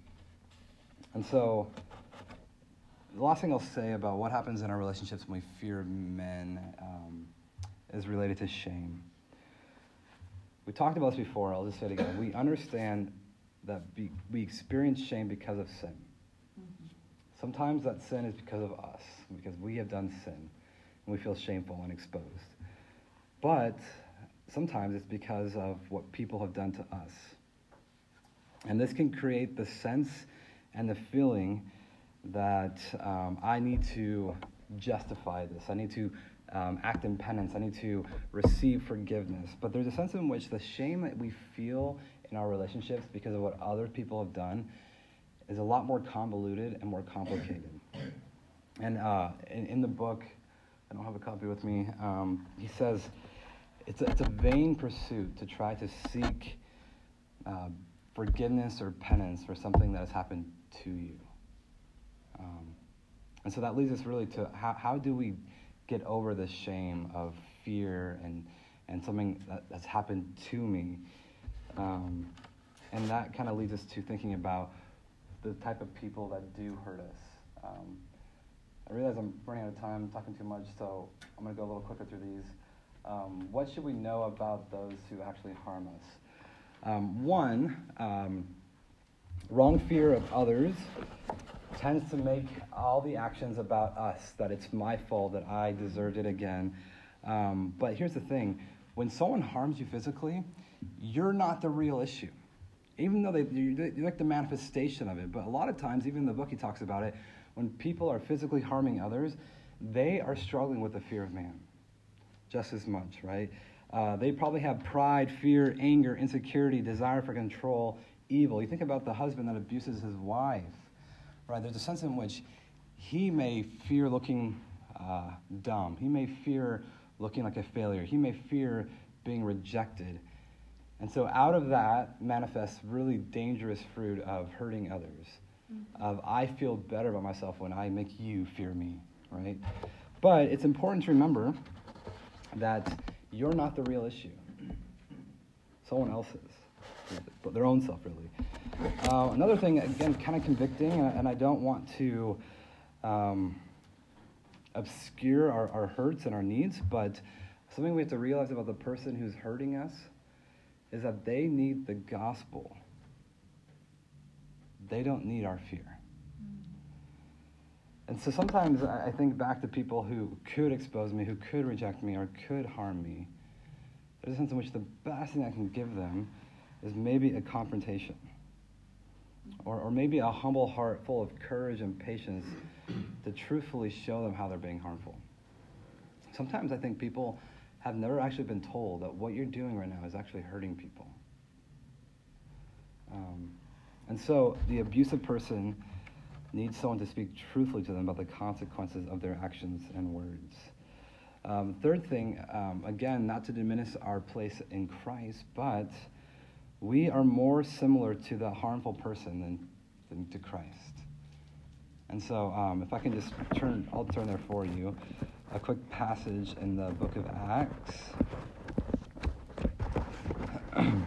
and so the last thing I'll say about what happens in our relationships when we fear men um, is related to shame. We talked about this before, I'll just say it again. We understand that be, we experience shame because of sin. Mm-hmm. Sometimes that sin is because of us, because we have done sin, and we feel shameful and exposed. But sometimes it's because of what people have done to us. And this can create the sense and the feeling that um, I need to justify this. I need to um, act in penance. I need to receive forgiveness. But there's a sense in which the shame that we feel in our relationships because of what other people have done is a lot more convoluted and more complicated. And uh, in, in the book, I don't have a copy with me, um, he says, it's a, it's a vain pursuit to try to seek uh, forgiveness or penance for something that has happened to you. Um, and so that leads us really to how, how do we get over the shame of fear and, and something that, that's happened to me. Um, and that kind of leads us to thinking about the type of people that do hurt us. Um, I realize I'm running out of time, talking too much, so I'm going to go a little quicker through these. Um, what should we know about those who actually harm us? Um, one, um, wrong fear of others tends to make all the actions about us, that it's my fault, that I deserved it again. Um, but here's the thing. When someone harms you physically, you're not the real issue. Even though they, you're like the manifestation of it. But a lot of times, even in the book he talks about it, when people are physically harming others, they are struggling with the fear of man just as much, right? Uh, they probably have pride, fear, anger, insecurity, desire for control, evil. You think about the husband that abuses his wife, right? There's a sense in which he may fear looking uh, dumb. He may fear looking like a failure. He may fear being rejected. And so out of that manifests really dangerous fruit of hurting others, mm-hmm. of I feel better about myself when I make you fear me, right? But it's important to remember that you're not the real issue. Someone else is, but their own self, really. Uh, another thing, again, kind of convicting, and I don't want to um, obscure our, our hurts and our needs, but something we have to realize about the person who's hurting us is that they need the gospel. They don't need our fear. And so sometimes I think back to people who could expose me, who could reject me, or could harm me. There's a sense in which the best thing I can give them is maybe a confrontation. Or, or maybe a humble heart full of courage and patience to truthfully show them how they're being harmful. Sometimes I think people have never actually been told that what you're doing right now is actually hurting people. Um, and so the abusive person needs someone to speak truthfully to them about the consequences of their actions and words. Um, third thing, um, again, not to diminish our place in Christ, but we are more similar to the harmful person than, than to Christ. And so um, if I can just turn, I'll turn there for you. A quick passage in the book of Acts. um,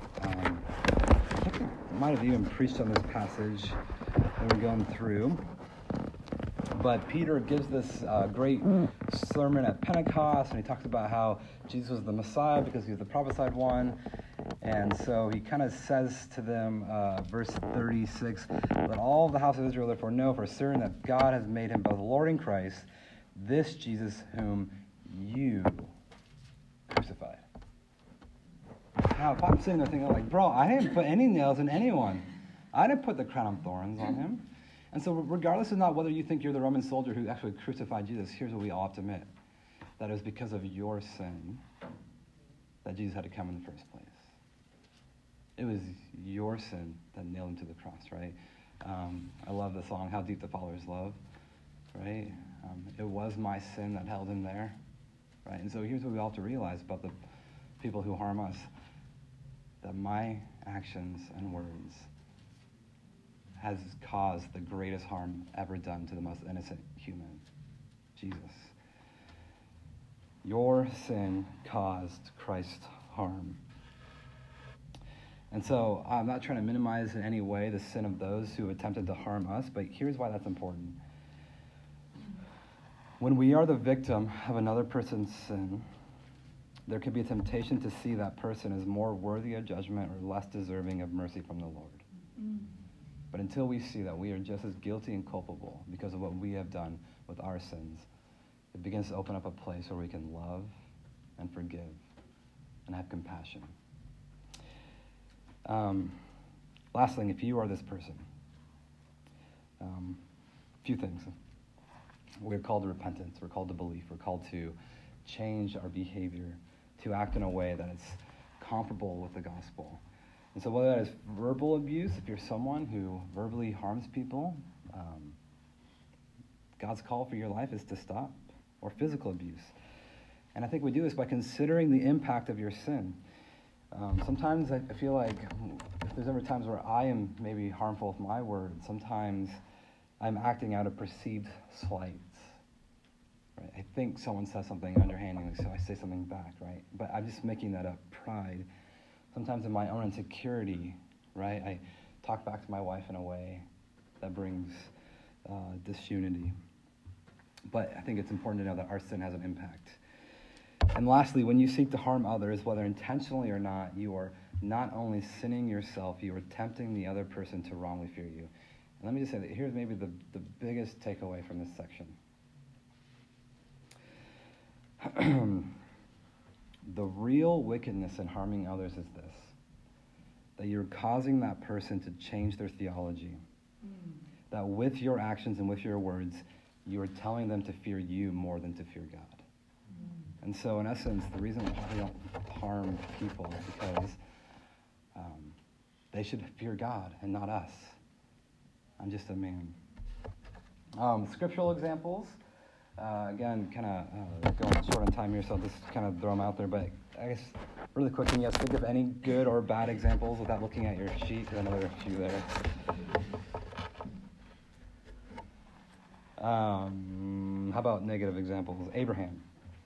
I think I might have even preached on this passage when we're going through. But Peter gives this uh, great sermon at Pentecost, and he talks about how Jesus was the Messiah because he was the prophesied one. And so he kind of says to them, uh, verse thirty-six, "Let all the house of Israel therefore know for certain that God has made him both Lord and Christ, this Jesus whom you crucified." Now, if I'm sitting there thinking, like, bro, I didn't put any nails in anyone. I didn't put the crown of thorns on him. And so regardless of not whether you think you're the Roman soldier who actually crucified Jesus, here's what we all have to admit. That it was because of your sin that Jesus had to come in the first place. It was your sin that nailed him to the cross, right? Um, I love the song, How Deep the Father's Love, right? Um, it was my sin that held him there, right? And so here's what we all have to realize about the people who harm us, that my actions and words has caused the greatest harm ever done to the most innocent human, Jesus. Your sin caused Christ harm. And so I'm not trying to minimize in any way the sin of those who attempted to harm us, but here's why that's important. When we are the victim of another person's sin, there can be a temptation to see that person as more worthy of judgment or less deserving of mercy from the Lord. Mm. But until we see that we are just as guilty and culpable because of what we have done with our sins, it begins to open up a place where we can love and forgive and have compassion. Um, last thing, if you are this person, a um, few things. We're called to repentance. We're called to belief. We're called to change our behavior, to act in a way that is comparable with the gospel. And so whether that is verbal abuse, if you're someone who verbally harms people, um, God's call for your life is to stop, or physical abuse. And I think we do this by considering the impact of your sin. Um, sometimes I feel like if there's ever times where I am maybe harmful with my words, sometimes I'm acting out of perceived slights. Right? I think someone says something underhandedly, so I say something back, right? But I'm just making that up. Pride. Sometimes in my own insecurity, right? I talk back to my wife in a way that brings uh, disunity. But I think it's important to know that our sin has an impact. And lastly, when you seek to harm others, whether intentionally or not, you are not only sinning yourself, you are tempting the other person to wrongly fear you. And let me just say that here's maybe the, the biggest takeaway from this section. The real wickedness in harming others is this, that you're causing that person to change their theology. Mm. That with your actions and with your words, you are telling them to fear you more than to fear God. Mm. And so, in essence, the reason why we don't harm people is because um, they should fear God and not us. I'm just a man. Um, scriptural examples. Uh, again, kind of uh, going short on time here, so I'll just kind of throw them out there. But I guess really quick, can you guys think of any good or bad examples without looking at your sheet? Because I know there are a few there. Um, how about negative examples? Abraham.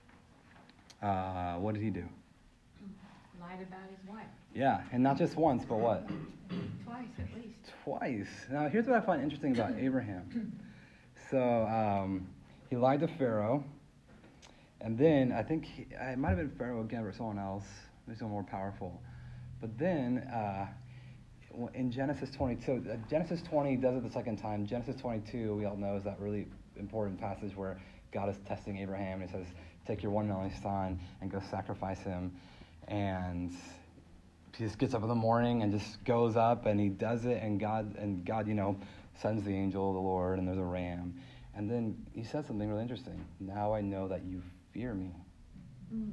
Uh, what did he do? Lied about his wife. Yeah, and not just once, but what? Twice at least. Twice. Now, here's what I find interesting about Abraham. So, um, he lied to Pharaoh, and then I think he, it might have been Pharaoh again or someone else, maybe someone more powerful. But then uh, in Genesis twenty-two, uh, Genesis twenty does it the second time. Genesis twenty-two, we all know, is that really important passage where God is testing Abraham, and he says, take your one and only son and go sacrifice him. And he just gets up in the morning and just goes up and he does it, and God, and God, you know, sends the angel of the Lord, and there's a ram. And then he says something really interesting. Now I know that you fear me. Mm.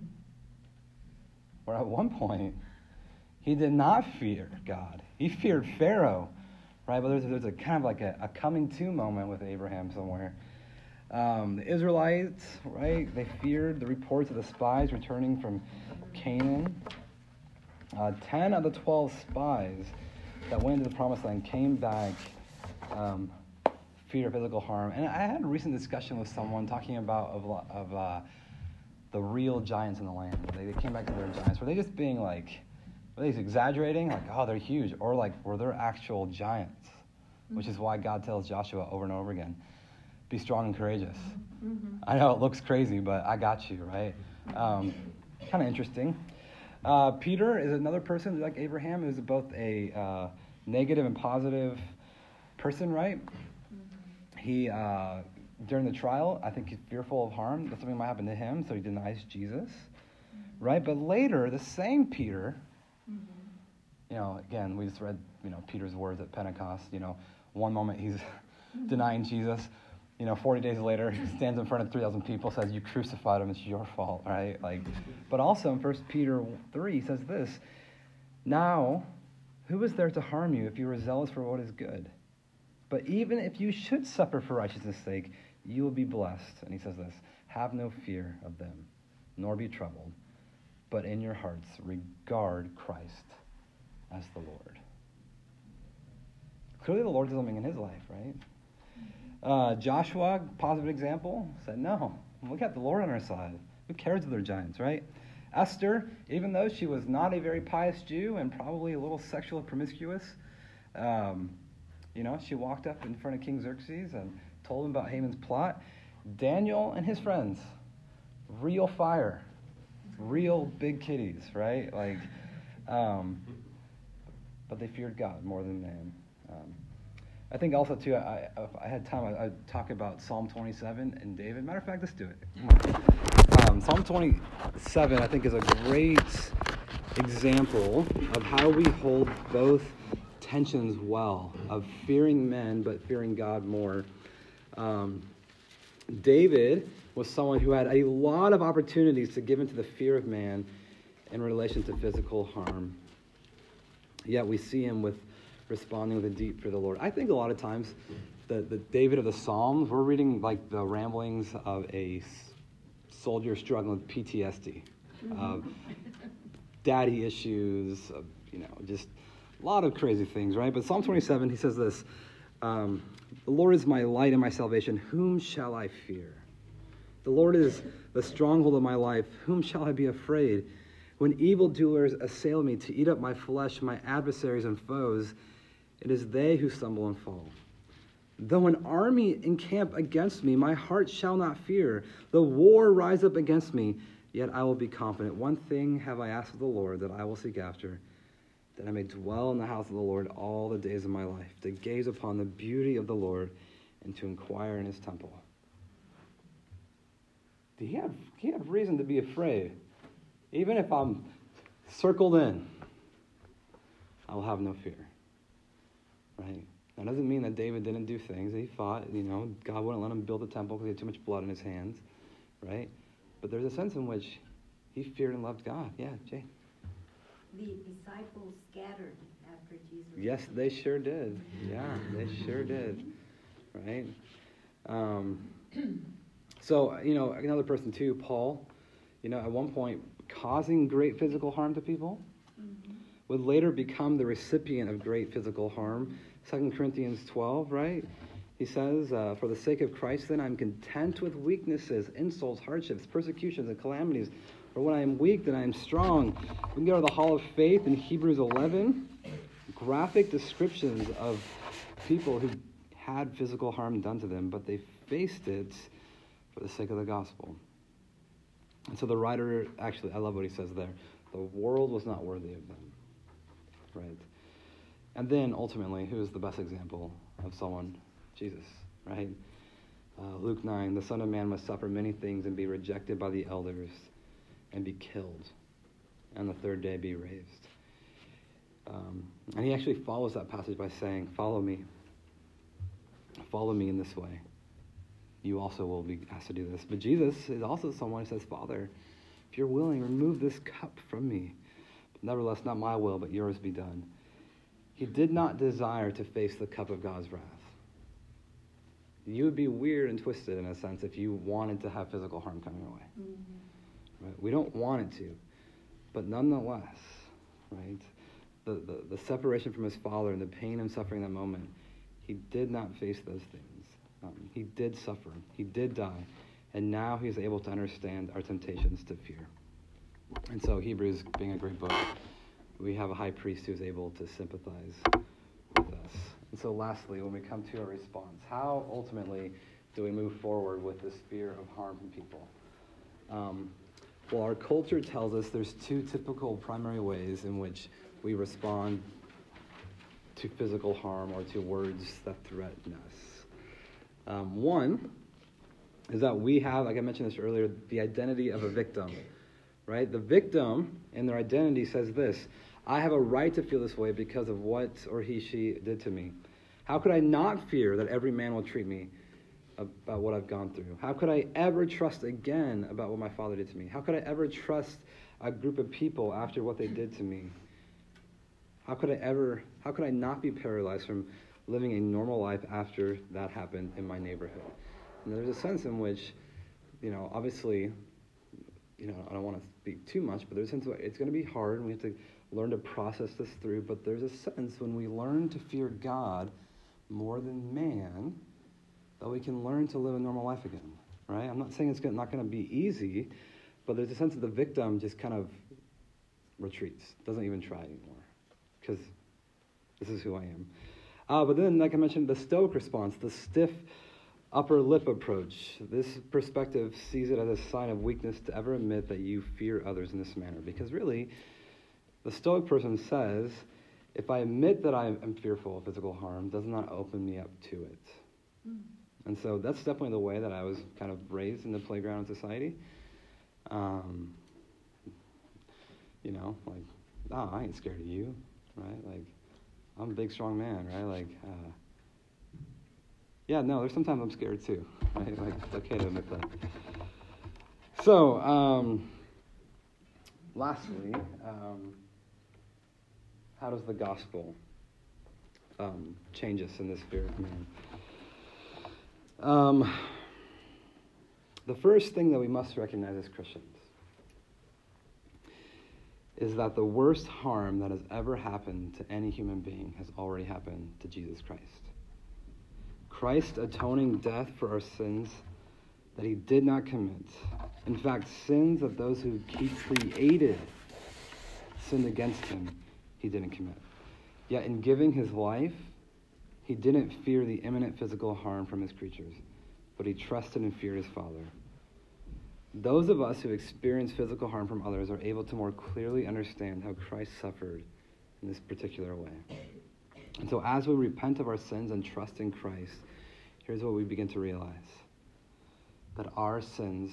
Where at one point, he did not fear God. He feared Pharaoh, right? But there's, there's a kind of like a, a coming to moment with Abraham somewhere. Um, the Israelites, right? They feared the reports of the spies returning from Canaan. Uh, ten of the twelve spies that went into the promised land came back um, fear of physical harm. And I had a recent discussion with someone talking about of, of uh, the real giants in the land. They, they came back to their giants. Were they just being like, were they just exaggerating? Like, oh, they're huge. Or like, were there actual giants? Mm-hmm. Which is why God tells Joshua over and over again, be strong and courageous. Mm-hmm. I know it looks crazy, but I got you, right? Um, kind of interesting. Uh, Peter is another person like Abraham, who's both a uh, negative and positive person, right? Mm-hmm. He, uh, during the trial, I think he's fearful of harm, that something might happen to him, so he denies Jesus, mm-hmm. right? But later, the same Peter, mm-hmm. you know, again, we just read, you know, Peter's words at Pentecost, you know, one moment he's denying Jesus, you know, forty days later, he stands in front of three thousand people, says, you crucified him, it's your fault, right? Like, but also in First Peter three, he says this, now, who is there to harm you if you are zealous for what is good? But even if you should suffer for righteousness' sake, you will be blessed. And he says this, have no fear of them, nor be troubled, but in your hearts regard Christ as the Lord. Clearly the Lord did something in his life, right? Uh, Joshua, positive example, said, no, we got the Lord on our side. Who cares if they're giants, right? Esther, even though she was not a very pious Jew and probably a little sexually promiscuous, um, you know, she walked up in front of King Xerxes and told him about Haman's plot. Daniel and his friends, real fire, real big kitties, right? Like, um, but they feared God more than man. Um, I think also, too, I, if I had time, I, I'd talk about Psalm twenty-seven and David. Matter of fact, let's do it. Um, Psalm twenty-seven, I think, is a great example of how we hold both tensions well, of fearing men but fearing God more. Um, David was someone who had a lot of opportunities to give into the fear of man in relation to physical harm. Yet we see him with responding with a deep fear of the Lord. I think a lot of times the, the David of the Psalms, we're reading like the ramblings of a soldier struggling with P T S D, mm-hmm. of daddy issues, of, you know, just a lot of crazy things, right? But Psalm twenty-seven, he says this, um, the Lord is my light and my salvation. Whom shall I fear? The Lord is the stronghold of my life. Whom shall I be afraid? When evildoers assail me to eat up my flesh, my adversaries and foes, it is they who stumble and fall. Though an army encamp against me, my heart shall not fear. The war rise up against me, yet I will be confident. One thing have I asked of the Lord that I will seek after, that I may dwell in the house of the Lord all the days of my life, to gaze upon the beauty of the Lord and to inquire in his temple. He had, he had reason to be afraid. Even if I'm circled in, I will have no fear. Right? That doesn't mean that David didn't do things. He fought, you know, God wouldn't let him build a temple because he had too much blood in his hands. Right? But there's a sense in which he feared and loved God. Yeah, Jay. The disciples scattered after Jesus. Yes, they sure did. Yeah, they sure did. Right? Um, so, you know, another person too, Paul, you know, at one point causing great physical harm to people, mm-hmm. would later become the recipient of great physical harm. Second Corinthians twelve, right? He says, uh, for the sake of Christ, then, I'm content with weaknesses, insults, hardships, persecutions, and calamities. For when I am weak, then I am strong. We can go to the Hall of Faith in Hebrews eleven. Graphic descriptions of people who had physical harm done to them, but they faced it for the sake of the gospel. And so the writer, actually, I love what he says there. The world was not worthy of them. Right? And then, ultimately, who is the best example of someone? Jesus, right? Uh, Luke nine, the Son of Man must suffer many things and be rejected by the elders and be killed, and the third day be raised. Um, and he actually follows that passage by saying, follow me. Follow me in this way. You also will be asked to do this. But Jesus is also someone who says, Father, if you're willing, remove this cup from me. But nevertheless, not my will, but yours be done. He did not desire to face the cup of God's wrath. You would be weird and twisted, in a sense, if you wanted to have physical harm coming your way. Mm-hmm. Right? We don't want it to. But nonetheless, right, the, the, the separation from his Father and the pain and suffering in that moment, he did not face those things. Um, he did suffer. He did die. And now he's able to understand our temptations to fear. And so Hebrews, being a great book, we have a high priest who's able to sympathize with us. And so lastly, when we come to our response, how ultimately do we move forward with this fear of harm from people? Um, well, our culture tells us there's two typical primary ways in which we respond to physical harm or to words that threaten us. Um, one is that we have, like I mentioned this earlier, the identity of a victim, right? The victim in their identity says this: I have a right to feel this way because of what or he, she did to me. How could I not fear that every man will treat me about what I've gone through? How could I ever trust again about what my father did to me? How could I ever trust a group of people after what they did to me? How could I ever, how could I not be paralyzed from living a normal life after that happened in my neighborhood? And there's a sense in which, you know, obviously, you know, I don't want to speak too much, but there's a sense where it's going to be hard, and we have to learn to process this through. But there's a sense when we learn to fear God more than man, that we can learn to live a normal life again, right? I'm not saying it's not going to be easy, but there's a sense that the victim just kind of retreats, doesn't even try anymore, because this is who I am. Uh, but then, like I mentioned, the Stoic response, the stiff upper lip approach. This perspective sees it as a sign of weakness to ever admit that you fear others in this manner. Because really, the Stoic person says, if I admit that I am fearful of physical harm, does not open me up to it. Mm. And so that's definitely the way that I was kind of raised in the playground society. Um, you know, like, oh, I ain't scared of you, right? Like, I'm a big, strong man, right? Like, uh, yeah, no, there's sometimes I'm scared too, right? Like, it's okay to admit that. So, um, lastly, um, how does the gospel um, change us in this fear of man? Um, the first thing that we must recognize as Christians is that the worst harm that has ever happened to any human being has already happened to Jesus Christ. Christ's atoning death for our sins that he did not commit. In fact, sins of those who he created sinned against him, he didn't commit. Yet in giving his life, he didn't fear the imminent physical harm from his creatures, but he trusted and feared his Father. Those of us who experience physical harm from others are able to more clearly understand how Christ suffered in this particular way. And so as we repent of our sins and trust in Christ, here's what we begin to realize: that our sins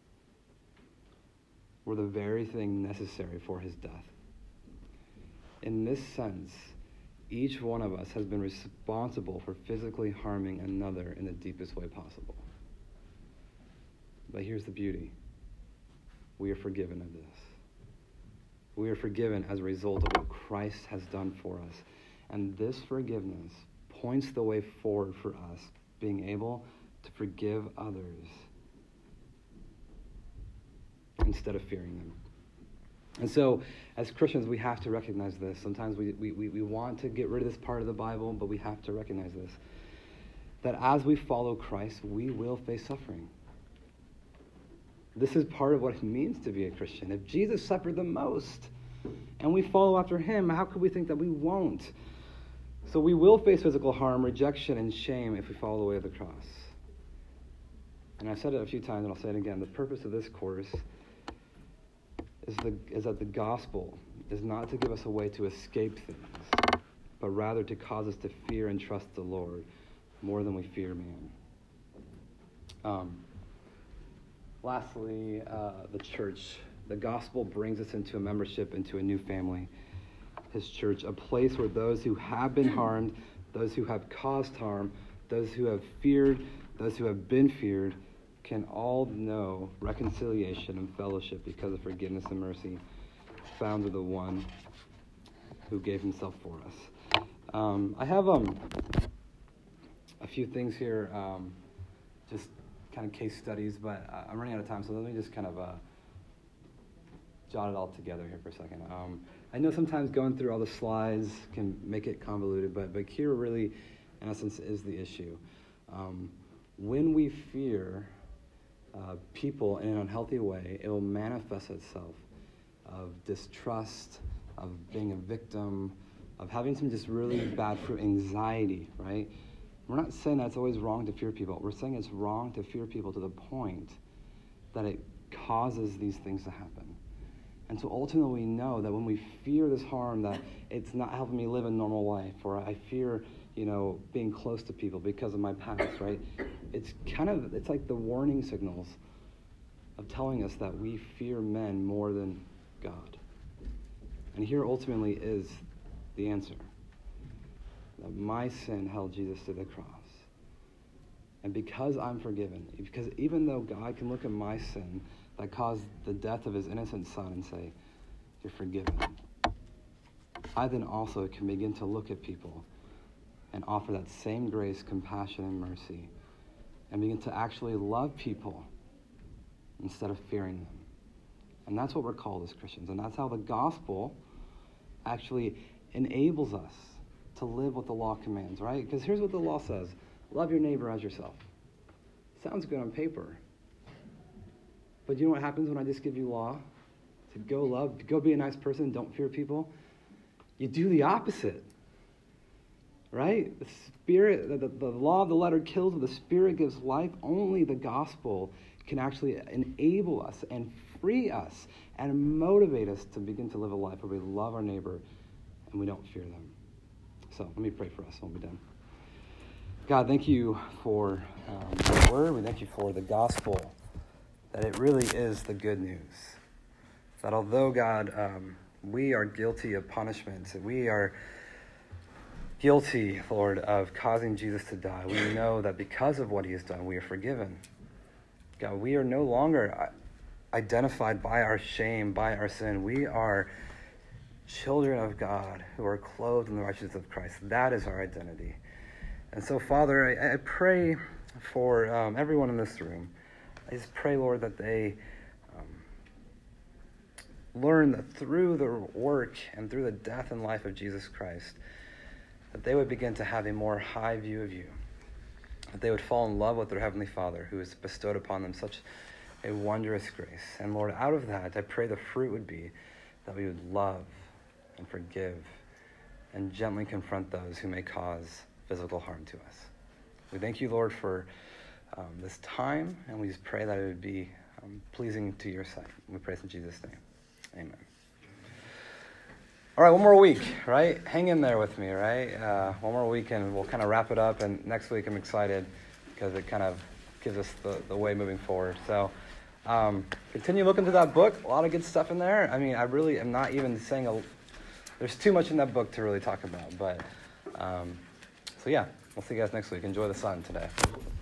were the very thing necessary for his death. In this sense, each one of us has been responsible for physically harming another in the deepest way possible. But here's the beauty. we are forgiven of this. We are forgiven as a result of what Christ has done for us. And this forgiveness points the way forward for us, being able to forgive others instead of fearing them. And so, as Christians, we have to recognize this. Sometimes we, we, we want to get rid of this part of the Bible, but we have to recognize this. That as we follow Christ, we will face suffering. This is part of what it means to be a Christian. If Jesus suffered the most, and we follow after him, how could we think that we won't? So we will face physical harm, rejection, and shame if we follow the way of the cross. And I've said it a few times, and I'll say it again. The purpose of this course is, the, is that the gospel is not to give us a way to escape things, but rather to cause us to fear and trust the Lord more than we fear man. Um, lastly, uh, the church. The gospel brings us into a membership, into a new family. His church, a place where those who have been harmed, those who have caused harm, those who have feared, those who have been feared, can all know reconciliation and fellowship because of forgiveness and mercy found in the one who gave himself for us. Um, I have um, a few things here, um, just kind of case studies, but I'm running out of time, so let me just kind of uh, jot it all together here for a second. Um, I know sometimes going through all the slides can make it convoluted, but, but here really, in essence, is the issue. Um, when we fear uh, people in an unhealthy way, it will manifest itself of distrust, of being a victim, of having some just really bad fruit, anxiety, right? We're not saying that it's always wrong to fear people. We're saying it's wrong to fear people to the point that it causes these things to happen. And so ultimately we know that when we fear this harm, that it's not helping me live a normal life, or I fear, you know, being close to people because of my past, right? It's kind of, it's like the warning signals of telling us that we fear men more than God. And here ultimately is the answer. That my sin held Jesus to the cross. And because I'm forgiven, because even though God can look at my sin that caused the death of his innocent son and say, you're forgiven, I then also can begin to look at people and offer that same grace, compassion, and mercy, and begin to actually love people instead of fearing them. And that's what we're called as Christians. And that's how the gospel actually enables us to live what the law commands, right? Because here's what the law says. Love your neighbor as yourself. Sounds good on paper. But you know what happens when I just give you law? To go love, to go be a nice person, don't fear people. You do the opposite. Right? The spirit, the, the, the law of the letter kills, but the spirit gives life. Only the gospel can actually enable us and free us and motivate us to begin to live a life where we love our neighbor and we don't fear them. So let me pray for us when we're done. God, thank you for um, your word. We thank you for the gospel, that it really is the good news. That although, God, um, we are guilty of punishment, we are guilty, Lord, of causing Jesus to die, we know that because of what he has done, we are forgiven. God, we are no longer identified by our shame, by our sin. We are children of God who are clothed in the righteousness of Christ. That is our identity. And so, Father, I, I pray for um, everyone in this room. I just pray, Lord, that they um, learn that through the work and through the death and life of Jesus Christ, that they would begin to have a more high view of you, that they would fall in love with their Heavenly Father who has bestowed upon them such a wondrous grace. And Lord, out of that, I pray the fruit would be that we would love and forgive and gently confront those who may cause physical harm to us. We thank you, Lord, for um, this time, and we just pray that it would be um, pleasing to your sight. We pray this in Jesus' name. Amen. All right, one more week, right? Hang in there with me, right? Uh, one more week, and we'll kind of wrap it up. And next week, I'm excited because it kind of gives us the, the way moving forward. So um, continue looking through that book. A lot of good stuff in there. I mean, I really am not even saying a, there's too much in that book to really talk about. But um, so, yeah, we'll see you guys next week. Enjoy the sun today.